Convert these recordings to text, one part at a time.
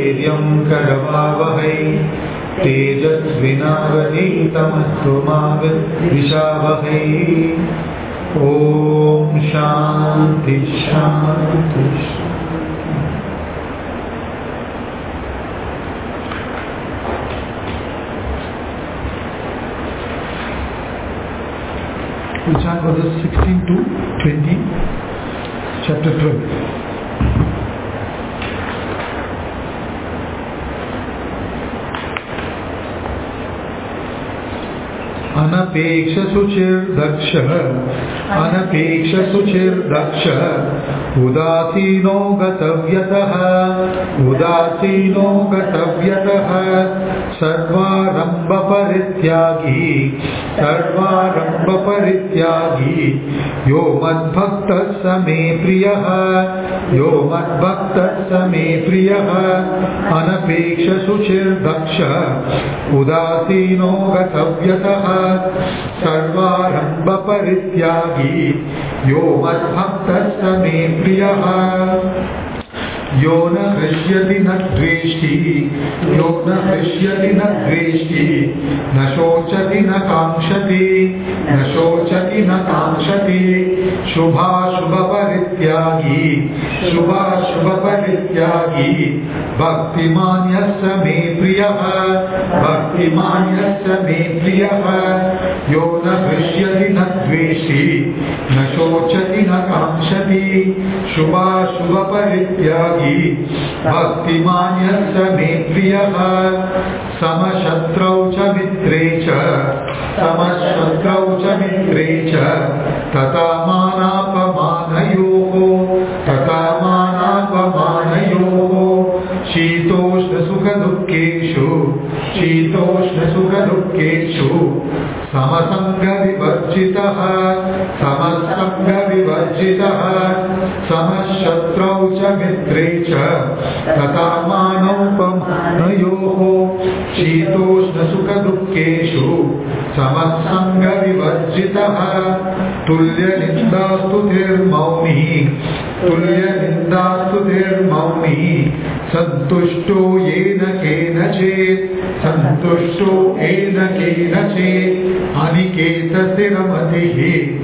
वीर्यं करवावहै तेजस्विनावधीतमस्तु मा विद्विषावहै। ओम शांति शांति। We chant verses 16 to 20, chapter 12. अनपेक्ष सुचिर्दक्षः अनपेक्ष सुचिर्दक्षः उदासीनो गतव्यतः उदासीनो गतव्यतः सर्वारंभ परित्यागी सर्वारंभ परित्यागी यो मद्भक्तः स मे प्रियः यो मद्भक्तः स मे प्रियः। अनपेक्ष सुचिर्दक्षः उदासीनो गतव्यतः सर्वारंभ परित्यागी यो मद्भक्तः स मे प्रियः। यो न हृष्यति न द्वेष्टि यो न हृष्यति न द्वेष्टि न शोचति न कांक्षति न शोचति न कांक्षति शुभाशुभ परित्यागी शुभाशुभ परित्यागी भक्तिमान् यस्य मे प्रियः भक्तिमान् यस्य मे प्रियः। यो न हृष्यति न द्वेष्टि न शोचति न कांक्षति शुभाशुभ परित्यागी भक्तिमान् यस्य मे प्रियः। समशत्रौ च मित्रे च समशत्रौ च मित्रे च तथा मानापमानयोः तथा मानापमानयोः शीतोष्ण सुख दुःखेषु शीतोष्ण सुख दुःखेषु समसंग विवर्जितः समसंग विवर्जितः। समशत्रौ च मित्रे च तथा मानोपमानयोः शीतोष्ण सुख दुःखेषु समसंग विवर्जितः। तुल्य निन्दास्तुतिर्मौनी तुल्य निन्दास्तुतिर्मौनी संतुष्टो येन केनचित् संतुष्टो येन केनचित्। अनिकेतस्थिरमतिः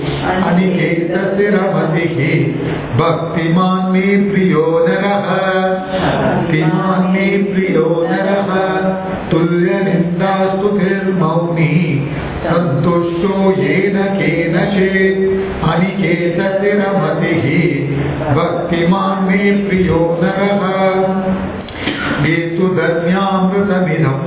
अनिकेतस्थिरमतिः भक्तिमान् मे प्रियो नरः भक्तिमान् मे प्रियो नरः। तुल्य निन्दास्तुतिर्मौनी संतुष्टो येन केनचित् अनिकेतस्थिरमतिः भक्तिमान् मे प्रियो नरः। ये तु धन्यामृतमिदम्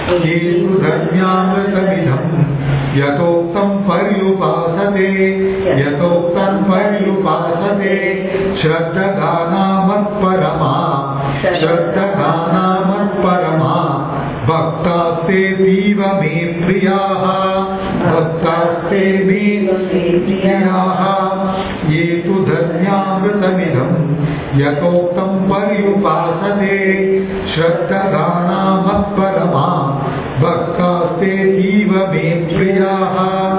यतोक्तं पर्युपासते यतोक्तं पर्युपासते श्रद्धदानामत्परमा श्रद्धदानामत्परमा। भक्तास्तेऽतीव मे प्रियाः भक्तास्तेऽतीव मे प्रियाः। ये तु धन्यामृतमिदम् यतोक्तं पर्युपासते श्रद्धदानामत्परमा। भक्तास्तेऽतीव मे प्रियाः।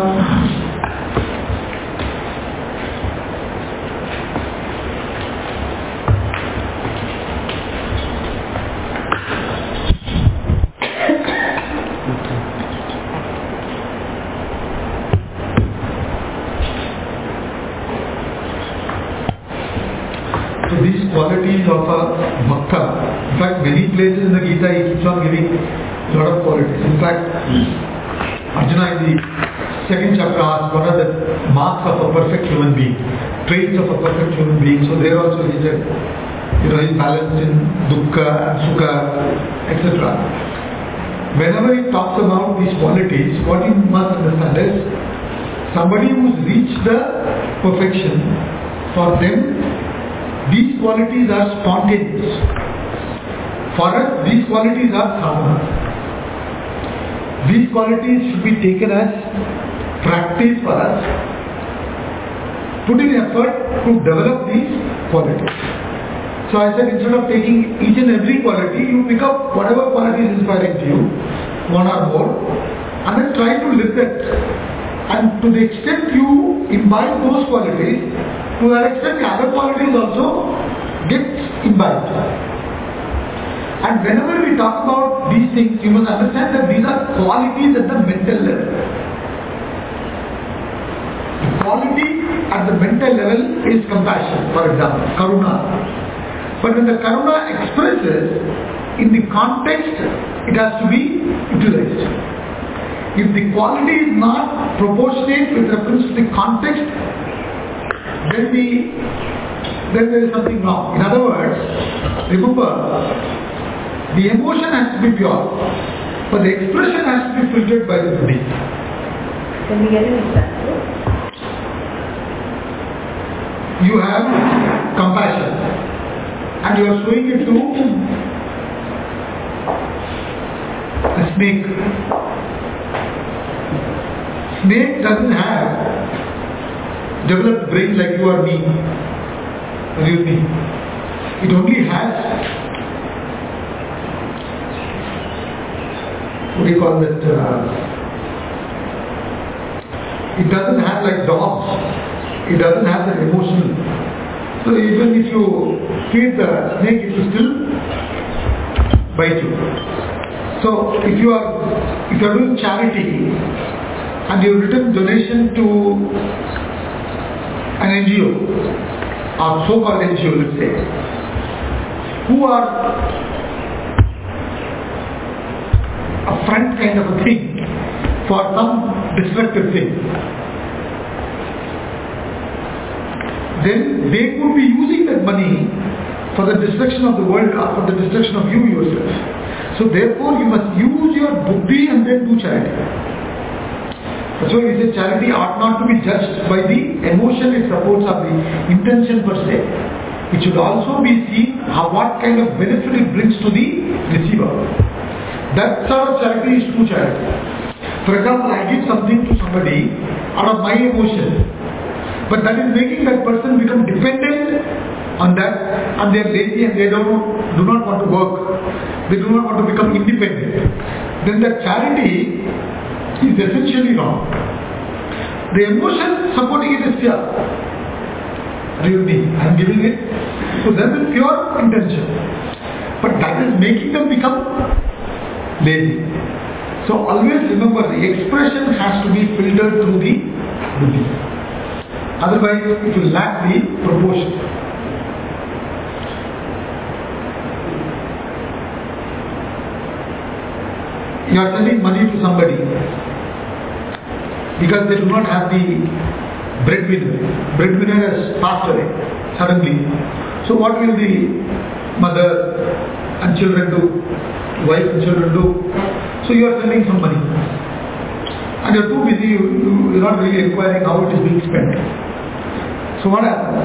These qualities of a bhakta, in fact many places in the Gita he keeps on giving a lot of qualities. In fact Arjuna in the second chapter asks what are the marks of a perfect human being, traits of a perfect human being. So there also he said, he's balanced in dukkha and sukha, etc. Whenever he talks about these qualities, what you must understand is somebody who's reached the perfection, for them these qualities are spontaneous. For us, these qualities are sadhana. These qualities should be taken as practice for us. Put in effort to develop these qualities. So I said, instead of taking each and every quality, you pick up whatever quality is inspiring to you, one or more, and then try to live it. And to the extent you imbibe those qualities, to that extent the other qualities also get imbibed. And whenever we talk about these things, you must understand that these are qualities at the mental level. The quality at the mental level is compassion, for example, karuna. But when the karuna expresses in the context, it has to be utilized. If the quality is not proportionate with reference to the context, then there is something wrong. In other words, remember, the emotion has to be pure, but the expression has to be filtered by the buddhi. Can we get an example? You have compassion and you are showing it to a snake. Snake doesn't have developed brain like you or me. It only has, what do you call that? It doesn't have like dogs. It doesn't have that emotional. So even if you feed the snake, it will still bite you. So if you are doing charity and you return donation to an NGO or so-called NGO, let's say, who are a front kind of a thing for some destructive thing, then they could be using that money for the destruction of the world or for the destruction of you yourself. So therefore you must use your buddhi and then do charity. That's why we say charity ought not to be judged by the emotion it supports or the intention per se. It should also be seen what kind of benefit it brings to the receiver. That sort of charity is true charity. For example, I give something to somebody out of my emotion, but that is making that person become dependent on that, and they are lazy and they do not want to work. They do not want to become independent. Then that charity is essentially wrong. The emotion supporting it is pure. Really, I am giving it to them with pure intention. But that is making them become lazy. So always remember, the expression has to be filtered through the buddhi. Otherwise, it will lack the proportion. You are sending money to somebody because they do not have the breadwinner. Breadwinner has passed away suddenly. So what will the mother and children do? Wife and children do? So you are sending some money. And you are too busy, you are not really inquiring how it is being spent. So what happens?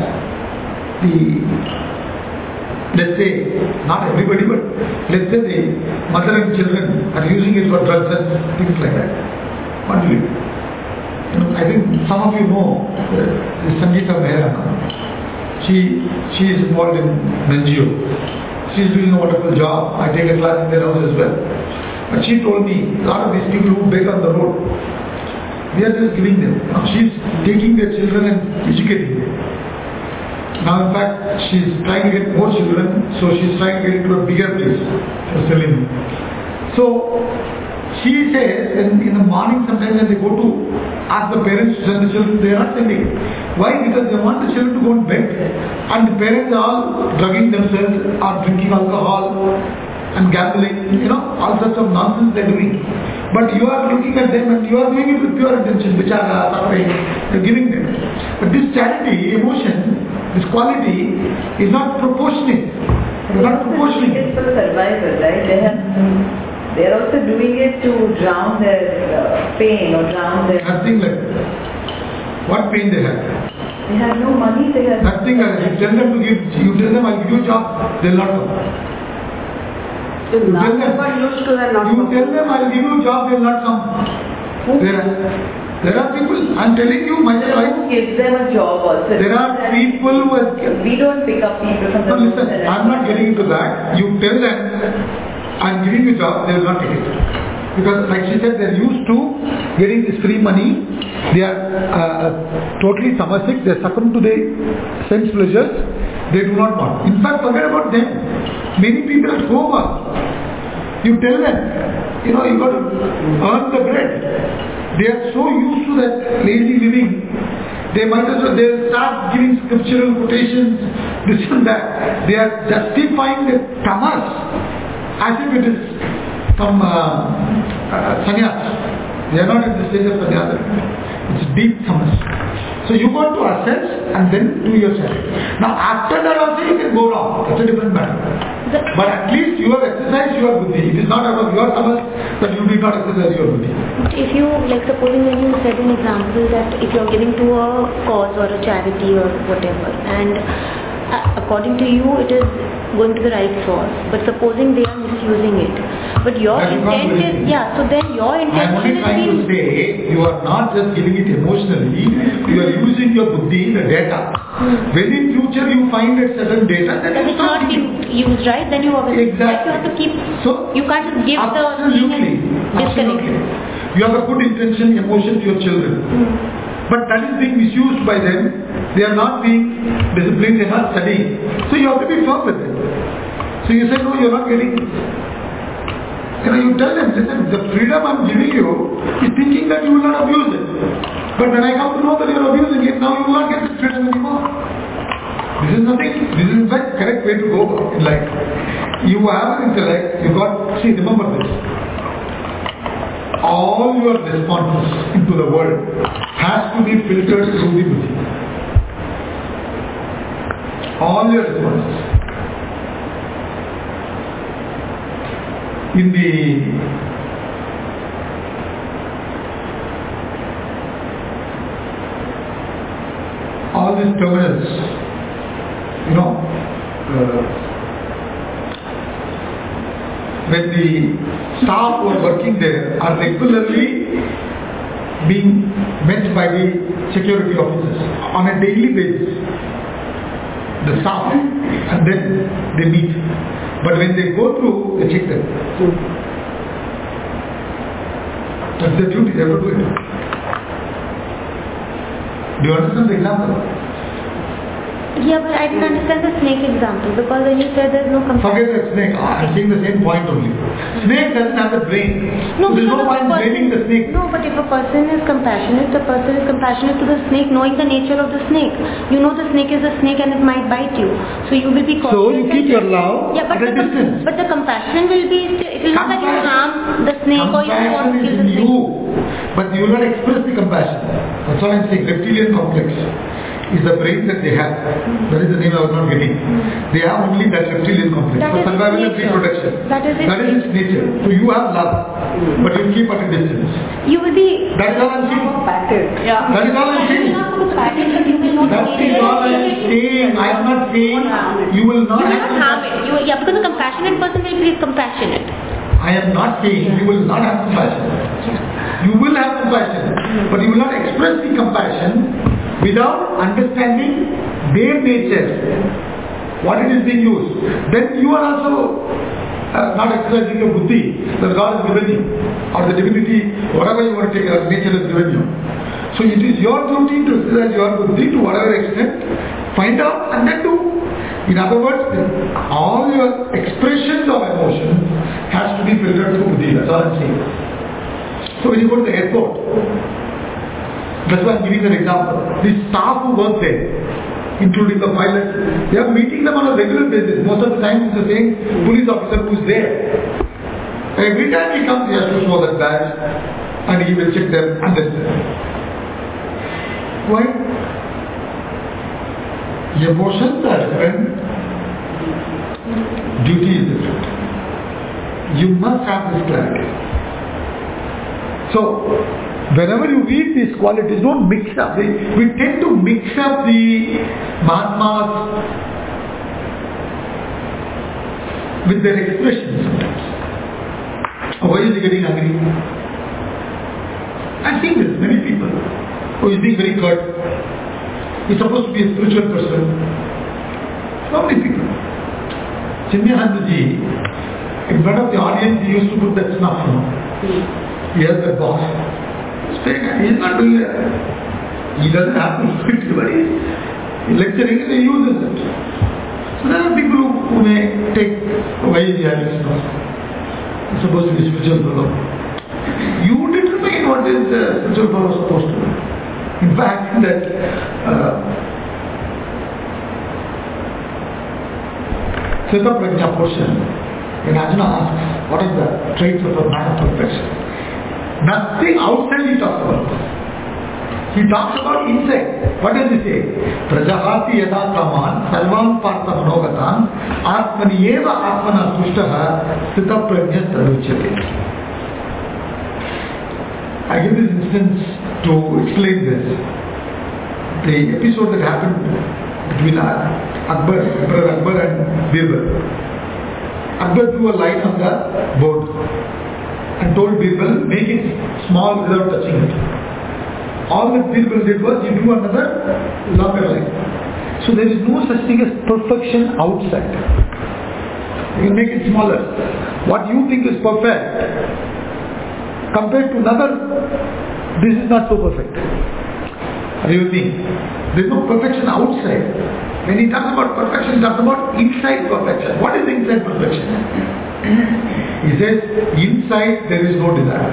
Let's say, not everybody, but let's say the mother and children are using it for drugs and things like that. What do you do? I think some of you know Sangeeta Mehra. She is involved in NGO. She is doing a wonderful job. I take a class in their house as well. But she told me, a lot of these people who beg on the road, we are just giving them. Now she is taking their children and educating them. Now in fact, she is trying to get more children, so she is trying to get into a bigger place. She was telling me. So she says, in the morning sometimes when they go to ask the parents to send the children, they are not sending it. Why? Because they want the children to go to bed, and the parents are all drugging themselves, are drinking alcohol and gambling, all sorts of nonsense they are doing. But you are looking at them and you are doing it with pure intention, vichara, suffering, you are giving them. But this charity, emotion, this quality is not proportionate. They are not proportionate. It's for survival, right? They are also doing it to drown their pain or drown their... Nothing like that. What pain they have? They have no money, they have... Nothing like that. You tell them I'll give you a job, they will not come. So now they got used to that not You tell them I'll give you a job, they will not come. There are people, I'm telling you, my wife... Who gives them a job also? There are people who are... We don't pick up people from the... No, listen, I'm not getting into that. You tell them I'm giving you a job, they will not take it. Because like she said, they're used to getting this free money They are totally tamasic, they succumb to the sense pleasures, they do not want. In fact, forget about them. Many people at home you tell them, you got to earn the bread. They are so used to that lazy living, they might as well, they'll start giving scriptural quotations, this and that. They are justifying the tamas as if it is some sannyas. They are not at the stage of sannyasa. It's deep tamas. So you got to assess and then do yourself. Now after that also you can go wrong. That's a different matter. But at least you have exercised your buddhi. It is not out of your tamas that you did not exercise your buddhi. If you, supposing when you said an example that if you are giving to a cause or a charity or whatever, and according to you it is going to the right source, but supposing they are misusing it, but your intent is, so then your intention is trying to say, you are not just giving it emotionally, you are using your buddhi, the data. When in future you find that certain data, then it's not being used right, then you obviously you have to keep, so you can't just give absolutely. You have a good intention, emotion to your children. But that is being misused by them. They are not being disciplined, they are not studying. So you have to be firm with them. So you say, no, you are not getting this. You tell them, listen, the freedom I am giving you is thinking that you will not abuse it. But when I come to know that you are abusing it, now you will not get this freedom anymore. This is nothing. This is in fact correct way to go in life. You have an intellect, remember this. All your responses into the world has to be filtered through the buddhi. All your responses. In all these terminals, when the staff who are working there are regularly being met by the security officers on a daily basis, the staff, and then they meet. But when they go through, they check them. That's their duty, they have to do it. Do you understand the example? Yeah, but I didn't understand the snake example, because when you said there's no compassion. Forget that snake. I'm saying the same point only. Snake doesn't have the brain. No, there's no point blaming the snake. No, but if a person is compassionate, the person is compassionate to the snake, knowing the nature of the snake. You know the snake is a snake and it might bite you. So you will be cautious. So you keep your love at a distance. But the compassion will be, it will not that you harm the snake or you want to kill the snake. But you will not express the compassion. That's what I'm saying. Reptilian complex is the brain that they have. That is the name I was not getting. They have only that reptilian complex for survival and reproduction. That is its nature. So you have love, but you keep at a distance. You will be. That is all I'm saying. Yeah. That is all I'm saying. That is all I'm saying. I am not saying you will not have compassion. Because a compassionate person will be compassionate. I am not saying you will not have compassion. You will have compassion, but you will not express the compassion without understanding their nature, what it is being used. Then you are also not exercising your buddhi that God has given you, or the divinity, whatever you want to take, nature has given you. So it is your duty to exercise your buddhi to whatever extent, find out and then do. In other words, all your expressions of emotion has to be filtered through buddhi. That's all I'm saying. So when you go to the airport, that's why I'm giving an example. The staff who work there, including the pilots, they are meeting them on a regular basis. Most of the time it's the same police officer who is there. Every time he comes, he has to show that badge and he will check them and then why? Emotions are different. Duty is different. You must have this clarity. So, whenever you read these qualities, don't mix up. We tend to mix up the Mahatmas with their expressions sometimes. Oh, why is he getting angry? I've seen this, many people. Oh, he's being very curt. He's supposed to be a spiritual person. So many people. Chinmayanandaji, in front of the audience, he used to put that snuff. He has that box. saying he is not doing it. He doesn't have to do it, but he is lecturing and he uses it. So there are people who may take, why is he having stuff? It's supposed to be spiritual fellow. You determine what is the spiritual fellow supposed to do. In fact, that Sthita Prajna portion, when Arjuna asks, what are the traits of a man of perfection? Nothing outside he talks about. He talks about inside. What does he say? Prajahati yada kaman sarvan partha manogatan atmani eva atmana tushtaha sthita prajna taduchyate. I give this instance to explain this. The episode that happened between Emperor Akbar and Birbal. Akbar drew a line on the board and told Birbal, make it small without touching it. All that Birbal did was he drew another longer line. So there is no such thing as perfection outside. You can make it smaller. What you think is perfect, compared to another, this is not so perfect. Are you with me? There is no perfection outside. When he talks about perfection, he talks about inside perfection. What is inside perfection? He says, inside there is no desire.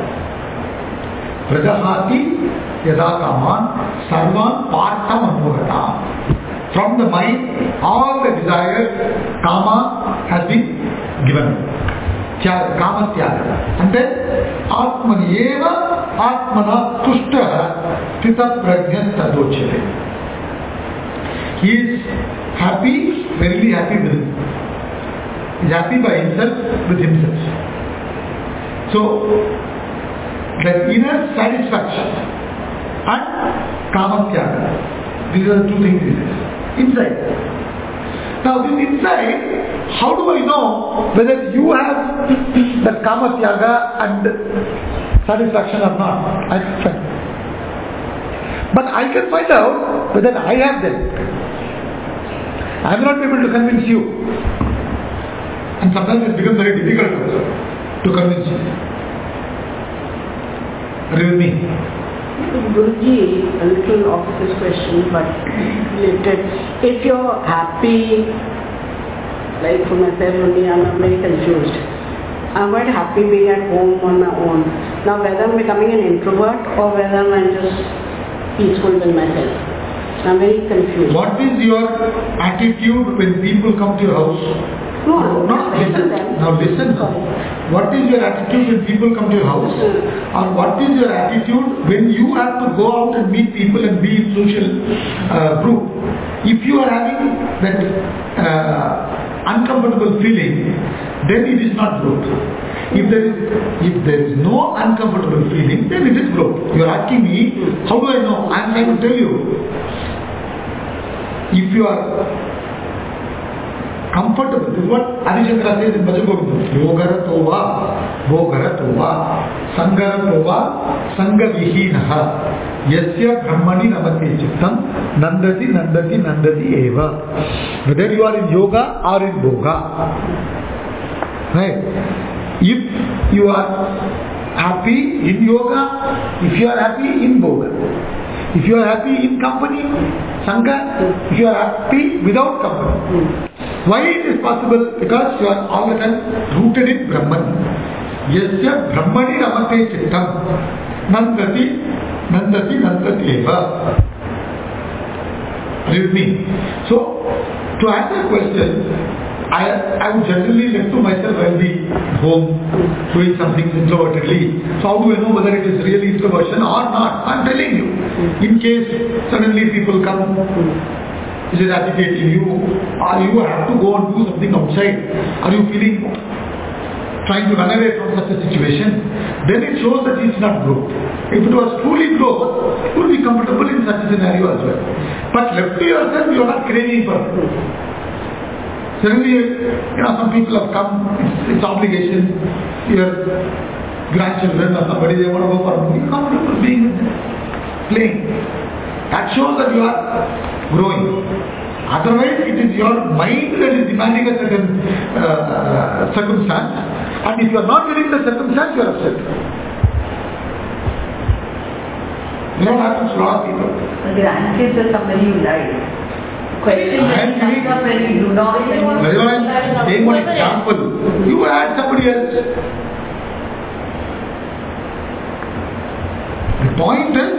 Prajahati yada kaman sarvan partha manogata. From the mind, all the desires, kama has been given. Kama tyaga. And then, atmani eva atmana tushtaha sthita prajna tadochate. He is happy, very happy with him. He is happy by himself, with himself. So, the inner satisfaction and kama tyaga. These are the two things he says. Inside. Now this inside, how do I know whether you have that kama tyaga and satisfaction or not? I can find. But I can find out whether I have them. I am not able to convince you. And sometimes it becomes very difficult to convince you. Are you with me? Guruji, a little off this question, but related. If you're happy, like for myself only, I'm very confused. I'm quite happy being at home on my own. Now whether I'm becoming an introvert or whether I'm just peaceful with myself. I'm very confused. What is your attitude when people come to your house? No, not listen. Now listen. What is your attitude when people come to your house? Or what is your attitude when you have to go out and meet people and be in social group? If you are having that uncomfortable feeling, then it is not growth. If there is no uncomfortable feeling, then it is growth. You are asking me, how do I know? I am trying to tell you. If you are comfortable, this is what Adi Shankara says in Bhajan Govindam. Yogara tova, bhogara tova, sangara tova, sanga vihinaha, yasya brahmani namate chittam, nandati nandati nandati eva. Whether you are in yoga or in bhoga. Right? If you are happy in yoga, if you are happy in bhoga. If you are happy in company, Sangha, if you are happy without company. Why it is possible? Because you are all the time rooted in Brahman. Yasya Brahmani ramate chittam. Nandati, nandati, nandati eva. Are you with me? So, to answer the question, I would generally left to myself while be home doing something introvertedly. So how do I know whether it is really introversion or not? I am telling you. In case suddenly people come, is it agitating you? Or you have to go and do something outside? Are you trying to run away from such a situation? Then it shows that it is not growth. If it was truly growth, you would be comfortable in such a scenario as well. But left to yourself, you are not craving for growth. Suddenly, some people have come, it's obligation, your grandchildren or somebody, they want to go for a movie, comfortable being with them, playing. That shows that you are growing. Otherwise, it is your mind that is demanding a certain circumstance, and if you are not getting the circumstance, you are upset. You know what happens to a lot of people? The grandkids are somebody you like. Question when comes up when you do not. Very well, take one example. You add somebody else. The point is,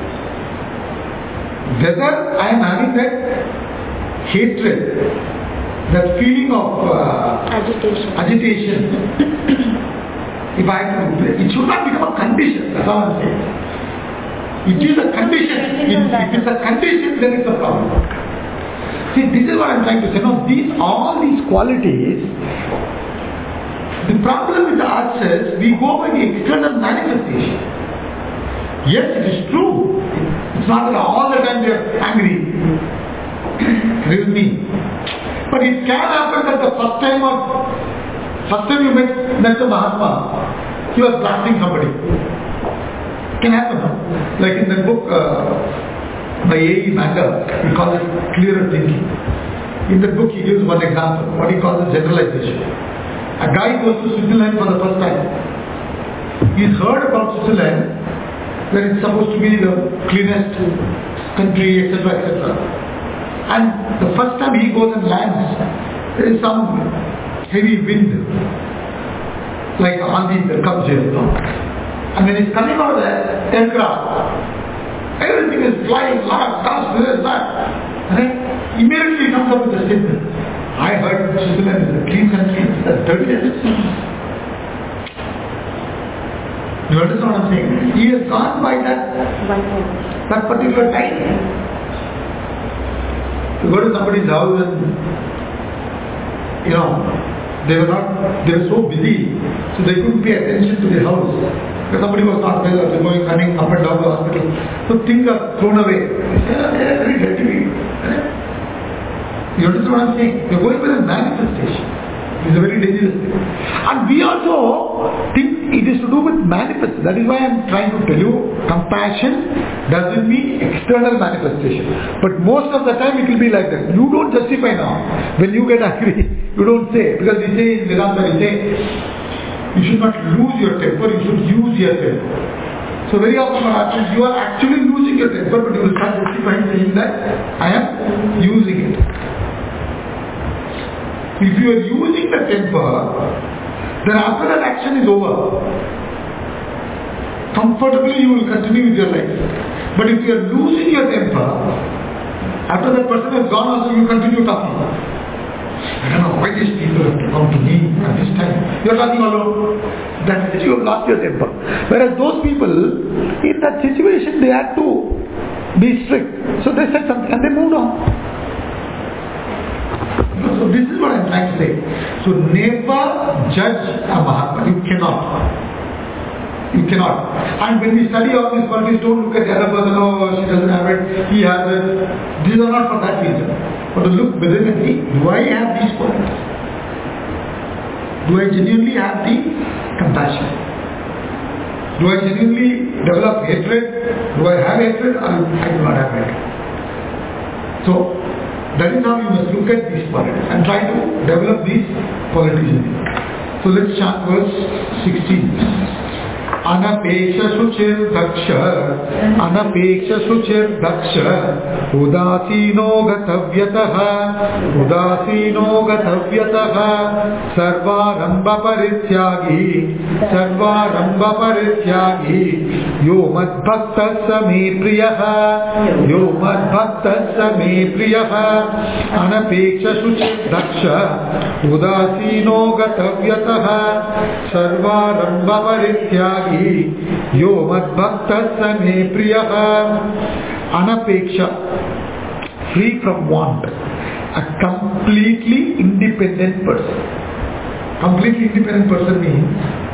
whether I am having that hatred, that feeling of agitation, if I have to, it should not become a condition. That's all I'm saying. It is a condition. If it's a condition, then it's a problem. See, this is what I'm trying to say. Now, all these qualities, the problem with the arts is we go by the external manifestation. Yes, it is true. It's not that all the time they are angry. Agree with me? But it can happen that the first time you met the Mahatma, he was blasting somebody. It can happen. Like in the book by A.E. Manger, he calls it clearer thinking. In the book he gives one example, what he calls a generalization. A guy goes to Switzerland for the first time. He's heard about Switzerland, that it's supposed to be the cleanest country, etc., etc. And the first time he goes and lands, there is some heavy wind, like Andi that comes here. And when he's coming out of the aircraft, everything is flying, lot of dust, this, that. And immediately he comes up with a statement. I heard Switzerland is a clean country, it's the dirtiest. You understand what I'm saying? He has gone by that particular time. You go to somebody's house and, they were so busy, so they couldn't pay attention to the house. Because somebody was not well, or they were running up and down the hospital. So things are thrown away. They say, they're very dirty. You understand what I'm saying? You're going with a manifestation. It's a very dangerous thing. And we also think it is to do with manifest. That is why I am trying to tell you, compassion doesn't mean external manifestation. But most of the time it will be like that. You don't justify now. When you get angry, you don't say. Because we say in Vedanta, we say, you should not lose your temper, you should use your temper. So very often what happens, you are actually losing your temper, but you will start justifying, saying that I am using it. If you are using the temper, then after that action is over, comfortably you will continue with your life. But if you are losing your temper, after that person has gone also you continue talking. I don't know why these people have to come to me at this time. You are talking alone. That means you have lost your temper. Whereas those people, in that situation they had to be strict. So they said something and they moved on. So this is what I am trying to say. So never judge a Mahatma. You cannot. You cannot. And when we study all these qualities, don't look at the other person, oh, she doesn't have it, he has it. These are not for that reason. But to look within me, do I have these qualities? Do I genuinely have the compassion? Do I genuinely develop hatred? Do I have hatred? Or I do not have hatred. So, that is how you must look at these qualities and try to develop these qualities in you. So let's chant verse 16. Anapeksha Suchir Daksha Anapeksha Suchir Daksha Udasino Gatavyataha Udasino Gatavyataha Sarvaramba Parityagi Sarvaramba Parityagi Yo Madbhakta Same Priyaha Yo Madbhakta Same Priyaha Anapeksha Suchir Daksha Udasino Gatavyataha Sarvaramba Parityagi Yo Madbhakta Same Priyaha Anapeksha, free from want, a completely independent person. Completely independent person means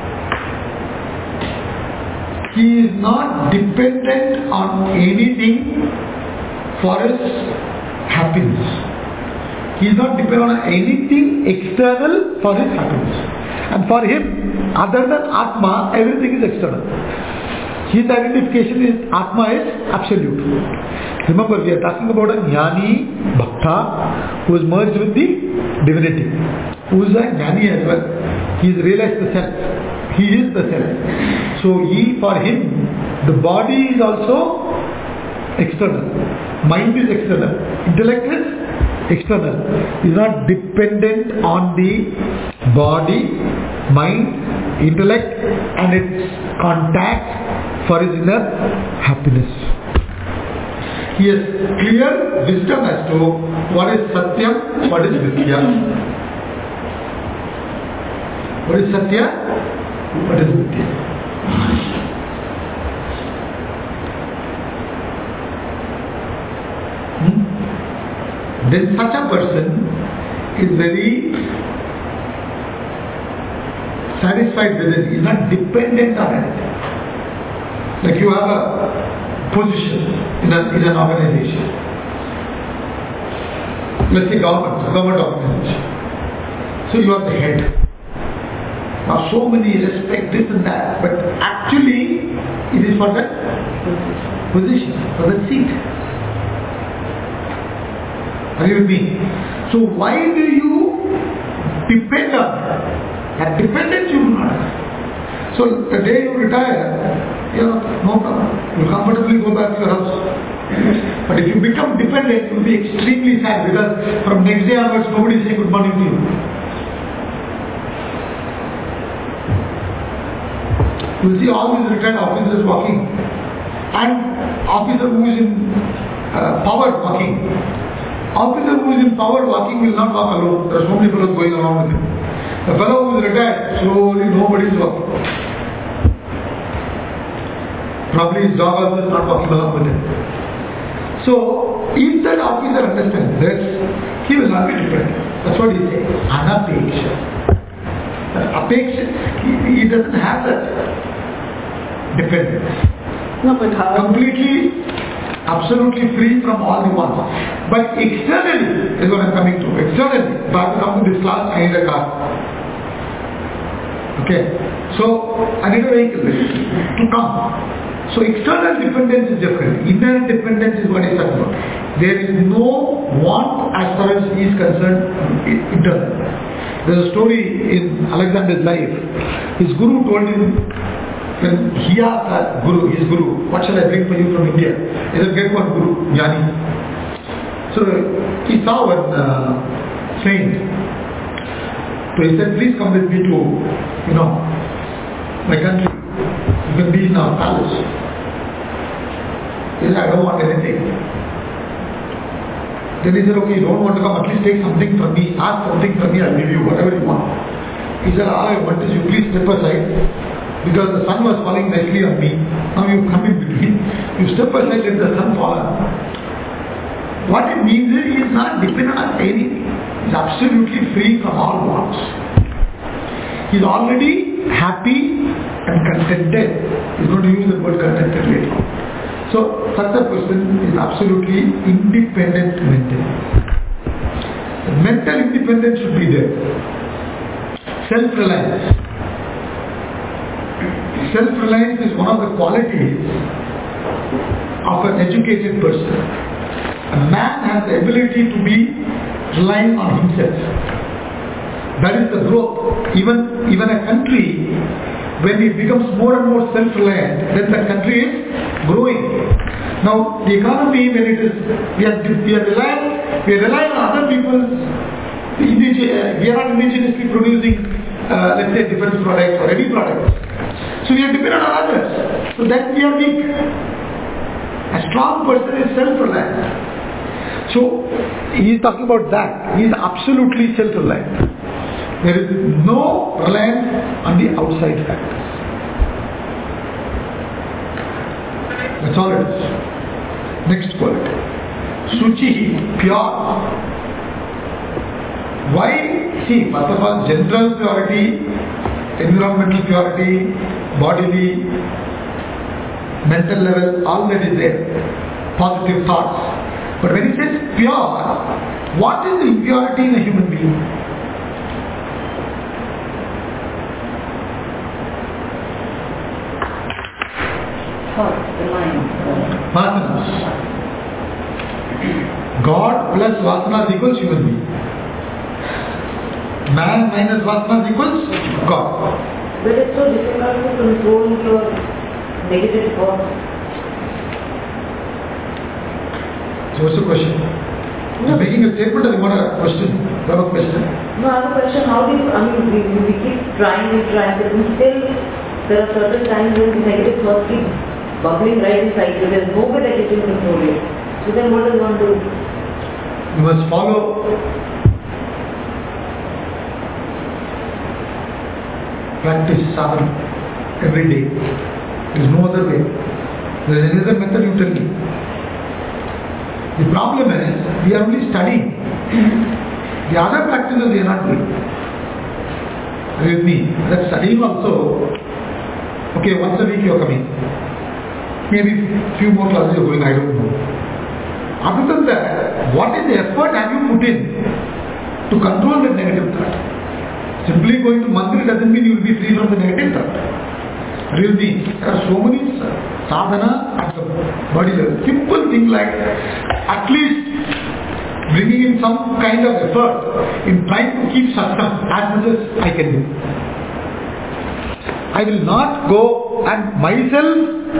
he is not dependent on anything for his happiness. He is not dependent on anything external for his happiness. And for him, other than Atma, everything is external. His identification is Atma is absolute. Remember, we are talking about a Jnani Bhakta who is merged with the divinity. Who is a Jnani as well. He has realized the self. He is the self. So for him, the body is also external. Mind is external. Intellect is external. Is not dependent on the body, mind, intellect and its contact for his inner happiness. He has clear wisdom as to what is Satyam, what is Vidya. What is Satya? What is Vidya? Then such a person is very satisfied with it. He is not dependent on it. Like you have a position in an organization. Let's say government organization. So you are the head. Now so many respect this and that, but actually it is for that position, for that seat. Are you with me? So why do you depend on that? That dependence you do not have. So the day you retire, no problem. You comfortably go back to your house. But if you become dependent, you will be extremely sad because from next day onwards nobody is saying good morning to you. You will see all these retired officers walking and officer who is in power walking. Officer who is in power walking will not walk alone. There are so many fellows going around with him. The fellow who is retired, slowly nobody is walking. Probably his dog also is not walking along with him. So, if that officer understands this, he will not be dependent. That's what he says. Anapeksha. Apeksha, he doesn't have that dependence. No, but how? Completely, absolutely free from all the wants. But externally, is what I'm coming to. Externally, if I have to come to this class, I need a car. Okay. So, I need a vehicle to come. So, external dependence is different. Inner dependence is what is talking about. There is no want as far as he is concerned internal. There's a story in Alexander's life. His guru told him, when he asked his guru, what shall I bring for you from India? He said, get one guru, Jnani. So he saw one saint. So he said, please come with me to, my country. You can be in our palace. He said, I don't want anything. Then he said, okay, you don't want to come, at least take something from me. Ask something from me, I'll give you whatever you want. He said, all I want is you please step aside. Because the sun was falling nicely on me. Now you come in between. You step aside, let the sun fall on. What it means is he is not dependent on anything. He is absolutely free from all wants. He is already happy and contented. He is going to use the word contented later. So such a person is absolutely independent mentally. The mental independence should be there. Self-reliance. Self-reliance is one of the qualities of an educated person. A man has the ability to be relying on himself. That is the growth. Even a country, when it becomes more and more self-reliant, then the country is growing. Now, the economy, when it is, we are relying on other people's, we are not indigenously producing, let's say, defense products or any products. So we are dependent on others. So then we are weak. A strong person is self-reliant. So he is talking about that. He is absolutely self-reliant. There is no reliance on the outside factors. That's all it is. Next quality. Suchi, pure. Why? See, first of all, general purity, environmental purity, bodily, mental level, all that is there. Positive thoughts. But when he says pure, what is the impurity in a human being? Thoughts, the mind. Vasanas. God plus vasanas equals human being. Man minus vasanas equals God. But it's so difficult to control your negative thoughts. What's the question? You're making a statement or you want a question? You have a question? No, I have a question. How do you, we keep trying, but still there are certain times when the negative thoughts keep bubbling right inside you. There's no way that you can control it. So then what does one do? You must follow practice sadhana every day. There is no other way. There is another method you tell me. The problem is, we are only studying. The other practices we are not doing. Are you with me? That studying also, okay, once a week you are coming. Maybe few more classes you are going, I don't know. Other than that, what is the effort have you put in to control the negative thought? Simply going to mandir doesn't mean you will be free from the negative thought. Are you with me? There are so many sadhana at the body level. Simple thing like at least bringing in some kind of effort in trying to keep satsang as much as I can do. I will not go and myself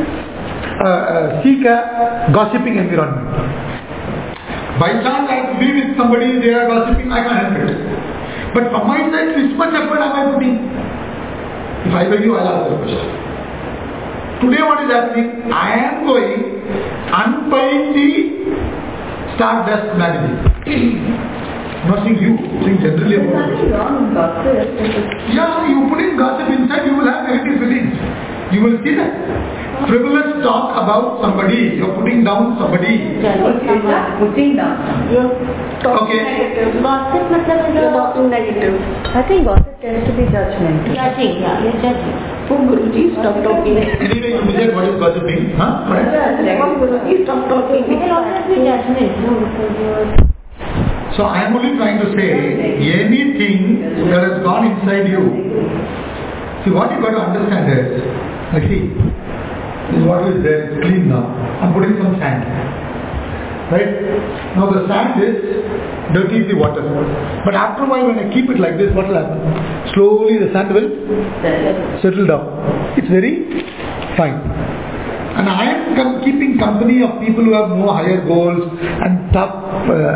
seek a gossiping environment. By chance I be with somebody, they are gossiping, I can't help it. But from my side, which much effort am I putting? If I were you, I'll ask the question. Today what is happening? I am going unpaying the stardust magazine. Not saying you, saying generally about There's nothing wrong with gossip. Yeah, you put in gossip inside, you will have negative feelings. You will see that. Frivolous talk about somebody, you're putting down somebody. It's not putting down. You're talking Okay. negative. Gossip matlab is You're talking negative. I think gossip tends to be judgmental. judging, yeah, you're judging. Oh, Guruji, stop talking. Anyway, you said what is gossiping? Huh? Correct? Oh, Guruji, stop talking. It will always be judgment, no, because you're... So I am only trying to say, anything that has gone inside you, see what you got to understand is, like see, this is what is there, it's clean now. I'm putting some sand. Right? Now the sand is dirty the water. But after a while when I keep it like this, what will happen? Slowly the sand will settle down. It's very fine. And I am keeping company of people who have no higher goals and talk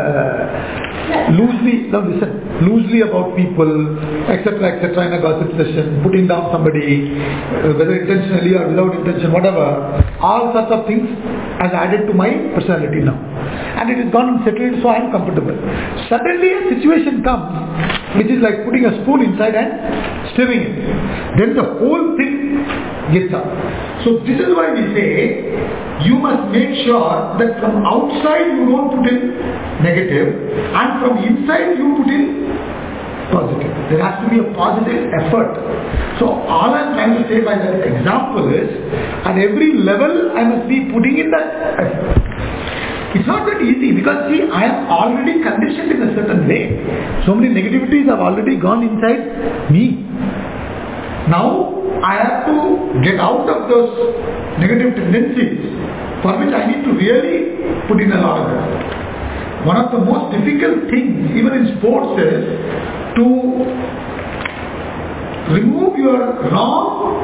loosely about people, etc., in a gossip session, putting down somebody, whether intentionally or without intention, whatever. All sorts of things has added to my personality now. And it is gone and settled, so I am comfortable. Suddenly a situation comes, which is like putting a spoon inside and stirring it. Then the whole thing gets up. So this is why we say, you must make sure that from outside you don't put in negative and from inside you put in positive. There has to be a positive effort. So all I am trying to say by that example is, at every level I must be putting in that effort. It's not that easy because see, I am already conditioned in a certain way. So many negativities have already gone inside me. Now I have to get out of those negative tendencies, for which I need to really put in a lot of effort. One of the most difficult things even in sports is to remove your wrong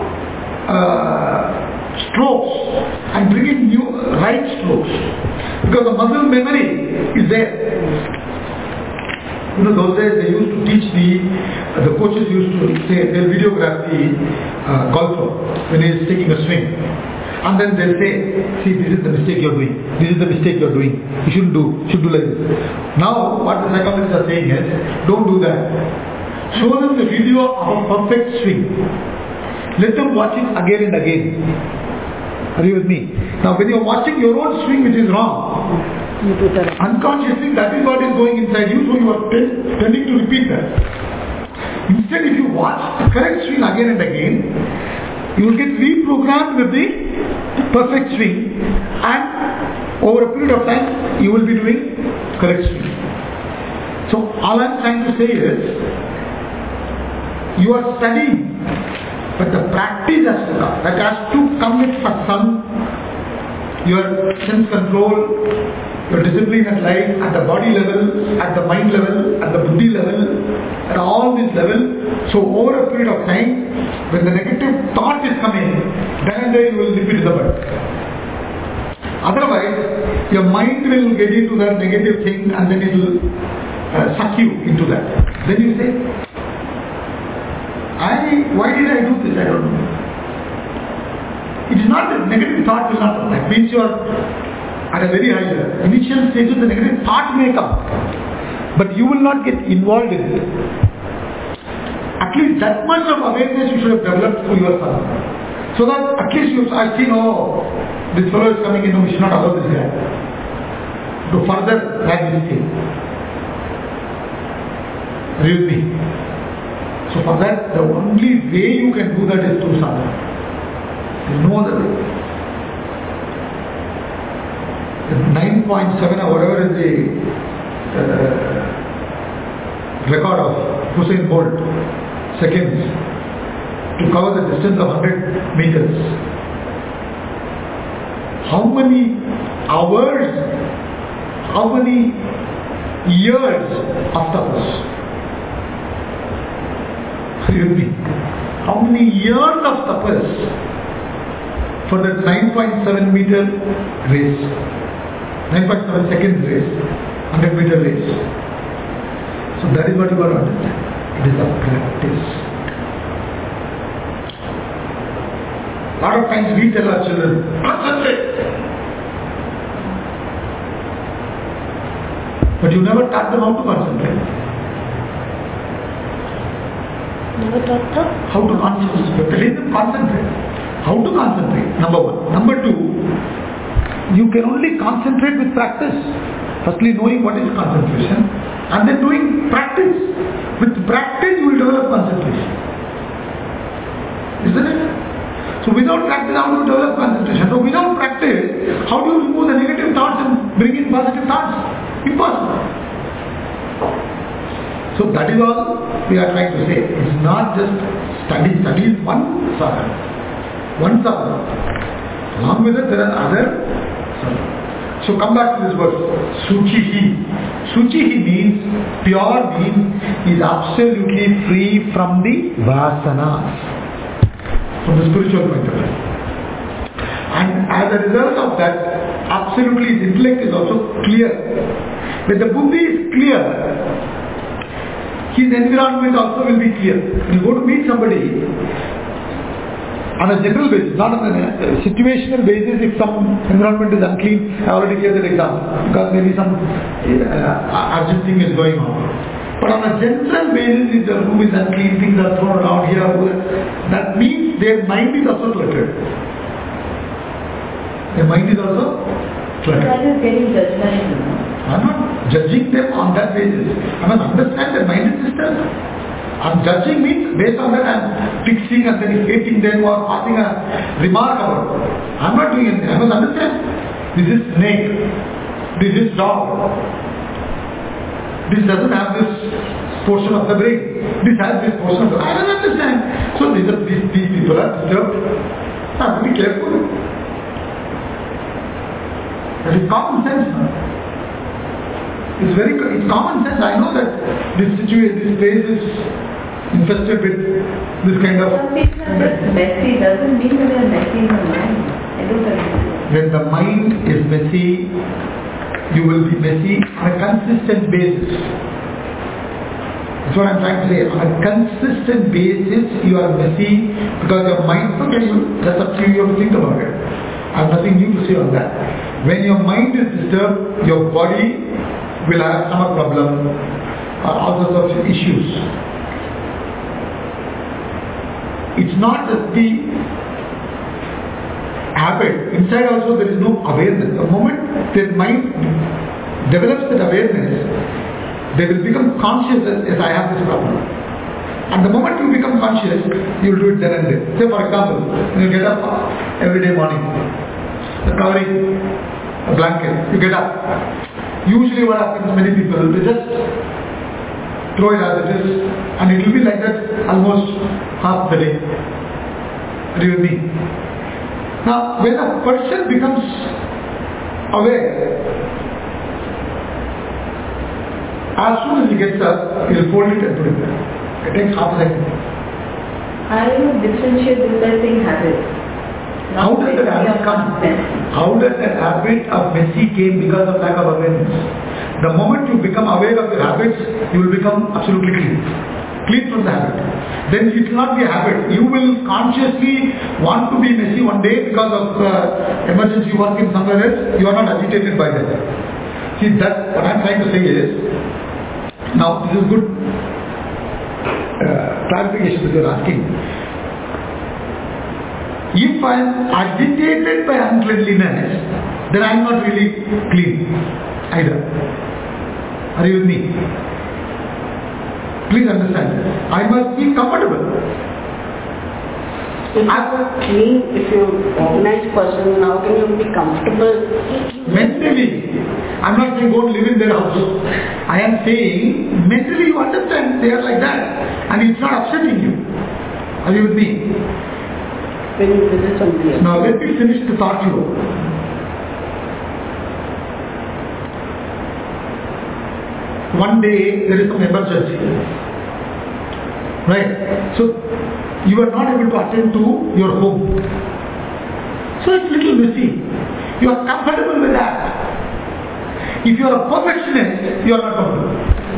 strokes and bring in new right strokes, because the muscle memory is there. You know, those days they used to teach the coaches used to say, they'll videograph the golfer when he is taking a swing. And then they'll say, see, this is the mistake you're doing. This is the mistake you're doing. You shouldn't do like this. Now, what the psychologists are saying is, don't do that. Show them the video of a perfect swing. Let them watch it again and again. Are you with me? Now, when you're watching your own swing which is wrong, unconsciously that is what is going inside you, so you are tending to repeat that. Instead, if you watch the correct swing again and again, you will get reprogrammed with the perfect swing, and over a period of time you will be doing correct swing. So all I am trying to say is, you are studying, but the practice has to come. That has to come with satsang, your sense control, your discipline at life, at the body level, at the mind level, at the buddhi level, at all these levels. So over a period of time, when the negative thought is coming, then and there you will nip it in the bud. Otherwise, your mind will get into that negative thing and then it will suck you into that. Then you say, why did I do this? I don't know. It is not that negative thought will not come. That means you are at a very high level. Initial stages, the negative thought may come, but you will not get involved in it. At least that much of awareness you should have developed through yourself. So that at least you have seen, oh, this fellow is coming in, we should not allow this guy to further drag this thing. Are you with me? So for that, the only way you can do that is through sadhana. There is no other way. The 9.7 or whatever is the record of Usain Bolt, seconds, to cover the distance of 100 meters. How many hours, how many years of tapas? How many years of tapas for that 9.7 meter race, 9.7 seconds race, 100 meter race? So that is what you got to understand. It is a practice. A lot of times we tell our children, concentrate. But you never taught them how to concentrate. Never taught them? How to concentrate. You're telling them concentrate. How to concentrate? Number one. Number two, you can only concentrate with practice. Firstly, knowing what is concentration, and then doing practice. With practice, you will develop concentration. Isn't it? So without practice, how do you develop concentration? So without practice, how do you remove the negative thoughts and bring in positive thoughts? Impossible. So that is all we are trying to say. It's not just study. Study is one sadhana. One sadhana. Along with it, there are other sadhana. So come back to this word. Suchihi. Suchihi means, pure means, is absolutely free from the vasanas. From the spiritual point of view. And as a result of that, absolutely his intellect is also clear. When the buddhi is clear, his environment also will be clear. When you go to meet somebody, on a general basis, not on a situational basis, if some environment is unclean, I already gave that example, because maybe some urgent thing is going on. But on a general basis, if the room is unclean, things are thrown around here, that means their mind is also cluttered. Their mind is also cluttered. That is getting judgmental. I'm not judging them on that basis. I must understand their mind is disturbed. I'm judging means based on that I'm fixing and then hating them or passing a remark about them. I'm not doing anything. I must understand. This is snake. This is dog. This doesn't have this portion of the brain. This has this portion of the brain. I don't understand. So these people are disturbed. I have to be careful. That is common sense. It's common sense. I know that this place is infested with this kind of... Some people are just messy. Doesn't mean that they are messy in the mind. I don't understand. When the mind is messy, you will be messy on a consistent basis. That's what I'm trying to say. On a consistent basis, you are messy because your mind... Okay, that's up to you. You have to think about it. I have nothing new to say on that. When your mind is disturbed, your body will have stomach problem, all sorts of issues. It's not just the habit. Inside also there is no awareness. The moment their mind develops that awareness, they will become conscious that yes, I have this problem. And the moment you become conscious, you will do it then and there. Say for example, when you get up every day morning, the covering a blanket, you get up. Usually what happens, many people, they just throw it as it is and it will be like that almost half the day. Are you with me? Now, when a person becomes aware, as soon as he gets up, he will fold it and put it there. It takes half a second. I would differentiate this by saying habit. How does the habit come? how does that habit of messy came because of lack of awareness? The moment you become aware of your habits, you will become absolutely clean. Clean from the habit. Then it will not be a habit. You will consciously want to be messy one day because of emergency work in somewhere else. You are not agitated by that. See, that what I am trying to say is, now this is good clarification that you are asking. If I am agitated by uncleanliness, then I am not really clean either. Are you with me? Please understand. I must be comfortable. If you are clean, if you are an organized person, how can you be comfortable? Mentally. I am not saying go and live in their house. I am saying mentally you understand they are like that and it's not upsetting you. Are you with me? When you visit somebody else. Now let me finish the thought flow. One day there is some emergency. Right? So you are not able to attend to your home. So it's little messy. You are comfortable with that. If you are a perfectionist, you are not comfortable.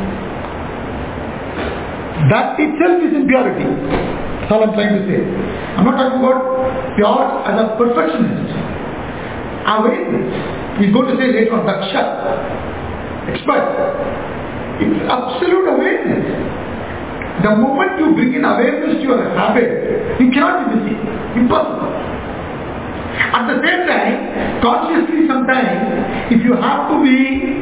That itself is impurity. That's all I'm trying to say. I'm not talking about pure as a perfectionist. Awareness. He's going to say later on, Daksha, expert. It's absolute awareness. The moment you bring in awareness to your habit, you cannot be busy. Impossible. At the same time, consciously sometimes, if you have to be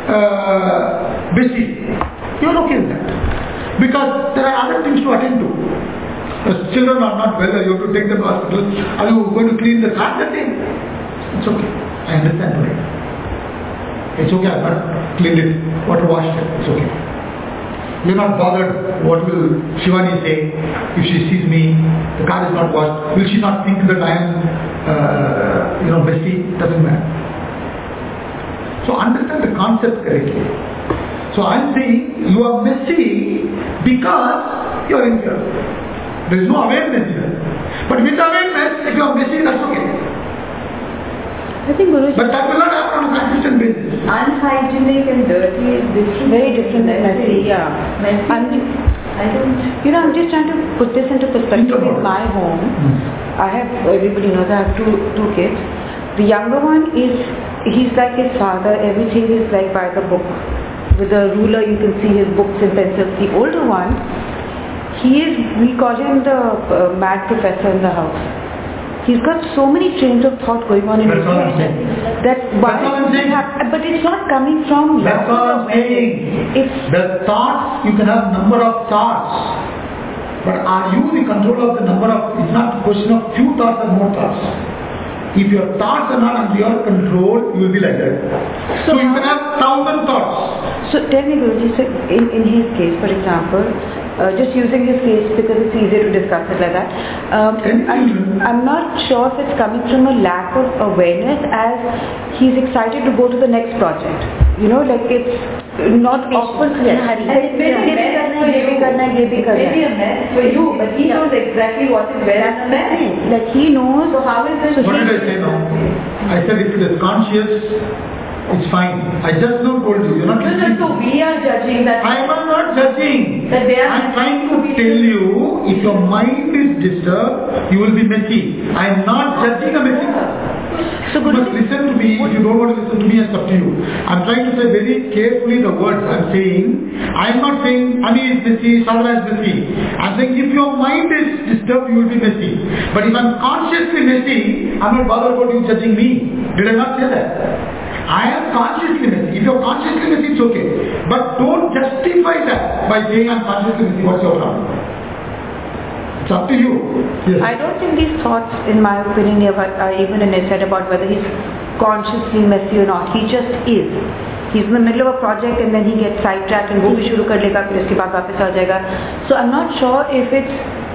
busy, you are okay with that. Because there are other things to attend to. Children are not well, you have to take them to hospital. Are you going to clean the car? That thing. It's okay. I understand today. It's okay, I have not cleaned it, water washed it, it's okay. You're not bothered what will Shivani say if she sees me, the car is not washed. Will she not think that I am messy? Doesn't matter. So understand the concept correctly. So I'm saying you are messy because you are impure. There is no awareness here. But with awareness, if you are messy, that's okay. I think Guruji, but that will not happen on a consistent basis. Unhygienic and dirty is different. Very different than messy. Yeah. Messy. I don't. I'm just trying to put this into perspective. In my home, I have, everybody knows I have two kids. The younger one he's like his father. Everything is like by the book. With a ruler, you can see his books and pencils. The older one, we call him the mad professor in the house. He's got so many trains of thought going on in his head. But it's not coming from. That's all I'm saying. The thoughts, you can have number of thoughts. But are you the control of the number of, it's not a question of few thoughts or more thoughts. If your thoughts are not under your control, you will be like that. So you can have 1,000 thoughts. So tell me, Guruji, so in his case, for example, just using his case because it's easier to discuss it like that. I'm not sure if it's coming from a lack of awareness as he's excited to go to the next project. Like it's not often And it may be a mess for you. Maybe a mess for you, but he knows exactly what is where and a mess. Like he knows. So how is this? What did I say now? I said if it is conscious, it's fine. I just now told you. You're not listening. So we are judging that. I am not judging. That they are. I'm trying to tell you, if your mind is disturbed, you will be messy. I am not judging a messy. So you must listen to me. If you don't want to listen to me, it's up to you. I'm trying to say very carefully the words I'm saying. I'm not saying Ani is messy, Sadhana is messy. I'm saying if your mind is disturbed, you will be messy. But if I'm consciously messy, I'm not bothered about you judging me. Did I not say that? I am consciously messy. If you're consciously messy, it's okay. But don't justify that by saying I'm consciously messy. What's your problem? It's up to you. Yes. I don't think these thoughts, in my opinion, are even in his head about whether he's consciously messy or not. He just is. He's in the middle of a project and then he gets sidetracked and वो भी शुरू कर लेगा फिर इसके बाद वापस आ जाएगा. So I'm not sure if it's.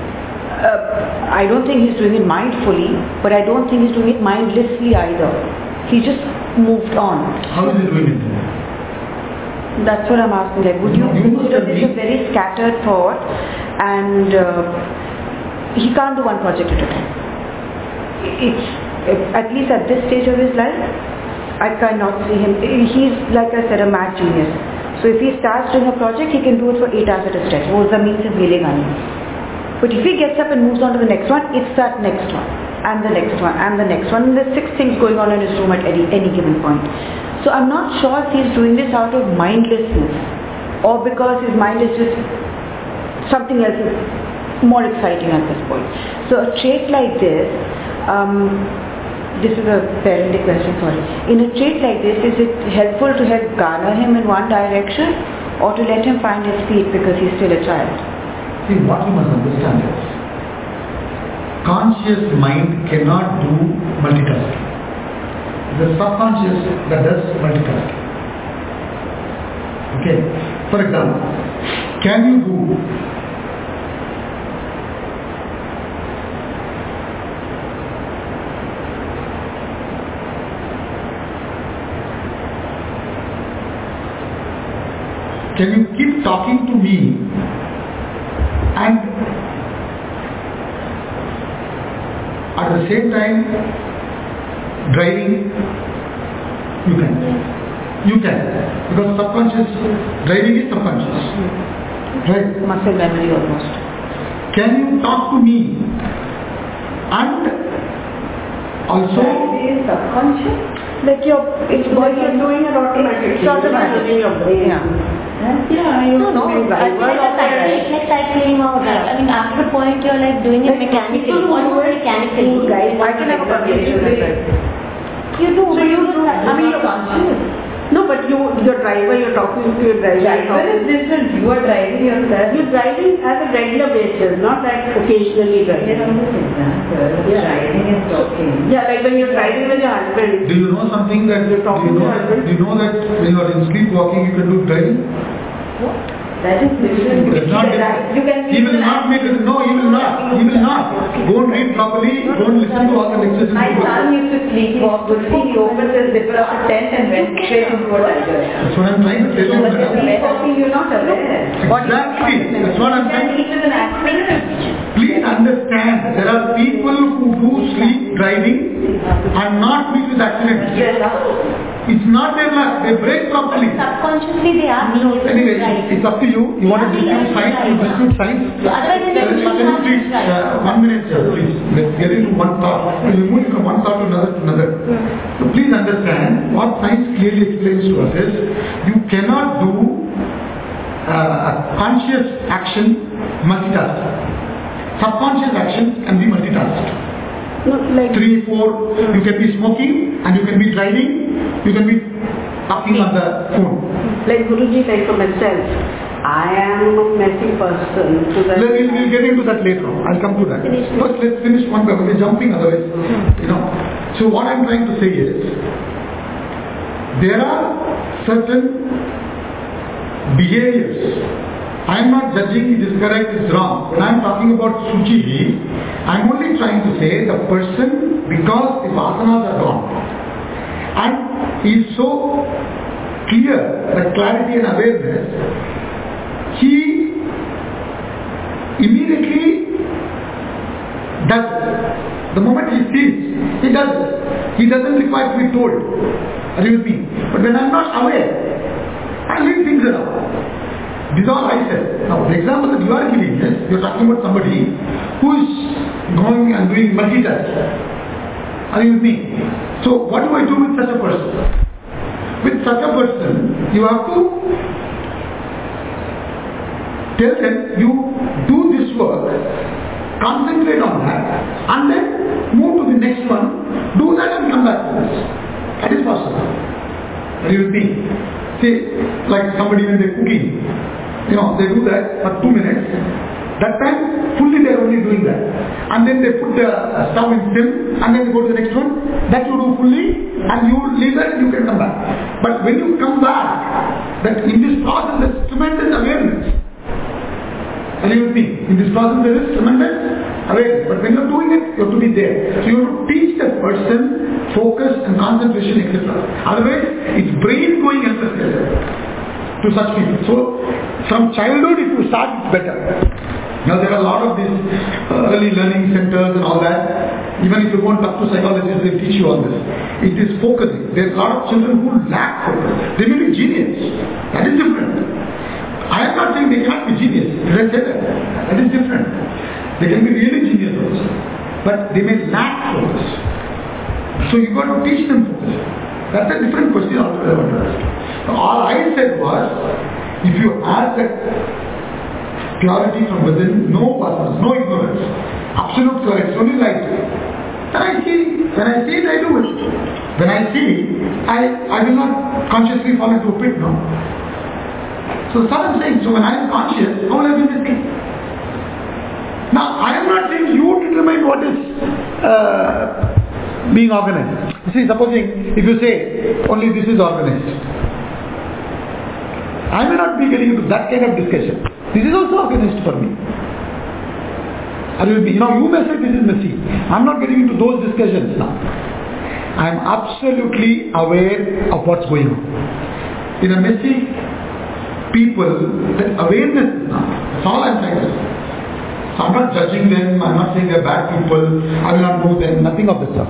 I don't think he's doing it mindfully, but I don't think he's doing it mindlessly either. He just moved on. How is he doing it? That's what I'm asking. Like, would you consider this a very scattered thought, and he can't do one project at a time? at least at this stage of his life, I cannot see him. He's, like I said, a mad genius. So if he starts doing a project, he can do it for 8 hours at a stretch. वो ज़मीन से हिलेगा नहीं. But if he gets up and moves on to the next one, it's that next one, and the next one, and the next one. And there's 6 things going on in his room at any given point. So I'm not sure if he's doing this out of mindlessness, or because his mind is just something else is more exciting at this point. So a trait like this, this is a parenting question, sorry. In a trait like this, is it helpful to help garner him in one direction, or to let him find his feet because he's still a child? See, what you must understand is, conscious mind cannot do multitasking. The subconscious that does multitasking. Okay. For example, can you do Can you keep talking to me and at the same time driving? You can. You can. Because subconscious, driving is subconscious. Right? Muscle memory almost. Can you talk to me and also Is subconscious? Like it's what you're doing it automatically. It's automatic in your brain. Yeah. No. It's like cycling or after a point you're like doing it mechanically. Almost mechanically. Guys, I can have a conversation like that. You do. So you do. I mean, You're conscious. no, but your driver, you're talking to your driver. Driver is different. You are driving yourself. You're driving as a regular basis, not like occasionally Get driving. on this example. Yeah. Driving and talking. Yeah, like when you're driving with your husband. do you know something that You're talking to your husband? do you know that when you are in sleepwalking you can do driving? That is different. It's not You can he will not be no, he will not. He will not. Go and read properly, go and listen to all the lectures in My the book. son used to sleepwalk. He opened his zipper of a tent and went straight into a tiger. That's what I'm trying to tell you, But you're madam. sleepwalking, you're not aware. Exactly. That's what I'm Then saying. he was an accident. Please understand, there are people who do sleep driving and not meet with accidents. It's not their luck, they brake properly. Subconsciously they are. Anyway, it's up to you. You want to dispute science, you dispute science. Otherwise Can you please, 1 minute, please. Let's get into one thought. We're moving from one thought to another. So please understand, what science clearly explains to us is, you cannot do a conscious action multitasking. Subconscious actions can be multitasked. No, like 3, 4, you can be smoking and you can be driving, you can be talking on the phone. like Guruji, like for myself, I am a messy person. So that We'll get into that later on. I'll come to that. First, let's finish one paper. We're jumping otherwise, So what I'm trying to say is, there are certain behaviors. I am not judging it is correct, it is wrong. When I am talking about Suchi, I am only trying to say the person, because the vasanas are gone, and he is so clear, the clarity and awareness, he immediately does it. The moment he sees, he does it. He doesn't require to be told. Are you with me? But when I am not aware, I leave things around. This is all I said. Now, the example that you are giving is, you are talking about somebody who is going and doing multitasking. Are you with me? So, what do I do with such a person? With such a person, you have to tell them, you do this work, concentrate on that, and then move to the next one, do that and come back to this. That is possible. Are you with me? See, like somebody when they're cooking, they do that for 2 minutes. That time, fully they're only doing that. And then they put the stove in sim, and then they go to the next one. That you do fully, and you leave it, you can come back. But when you come back, that in this process there's tremendous awareness. Are you with me? In this process there is tremendous awareness. But when you're doing it, you have to be there. So you have to teach that person focus and concentration, etc. Otherwise, it's brain going elsewhere to such people. So, from childhood, if you start, it's better. Now, there are a lot of these early learning centers and all that. Even if you go and talk to psychologists, they teach you all this. It is focusing. There are a lot of children who lack focus. They may be genius. That is different. I am not saying they can't be genius. Did I say that? That is different. They can be really genius also. But they may lack focus. So you got to teach them focus. That's a different question altogether. All I said was, if you ask that clarity from within, no vasanas, no ignorance, absolute clarity, only light. When I see it, I do it. When I see, I will not consciously fall into a pit, no. So I'm saying, so when I am conscious, how will I be missing? Now, I am not saying you determine what is being organized. See, supposing if you say only this is organized, I may not be getting into that kind of discussion. This is also organized for me. Are you with me? You may say this is messy. I'm not getting into those discussions now. I am absolutely aware of what's going on. In a messy people, the awareness is now. That's all I'm trying to say. So I'm not judging them. I'm not saying they're bad people. I will not know them. Nothing of this stuff.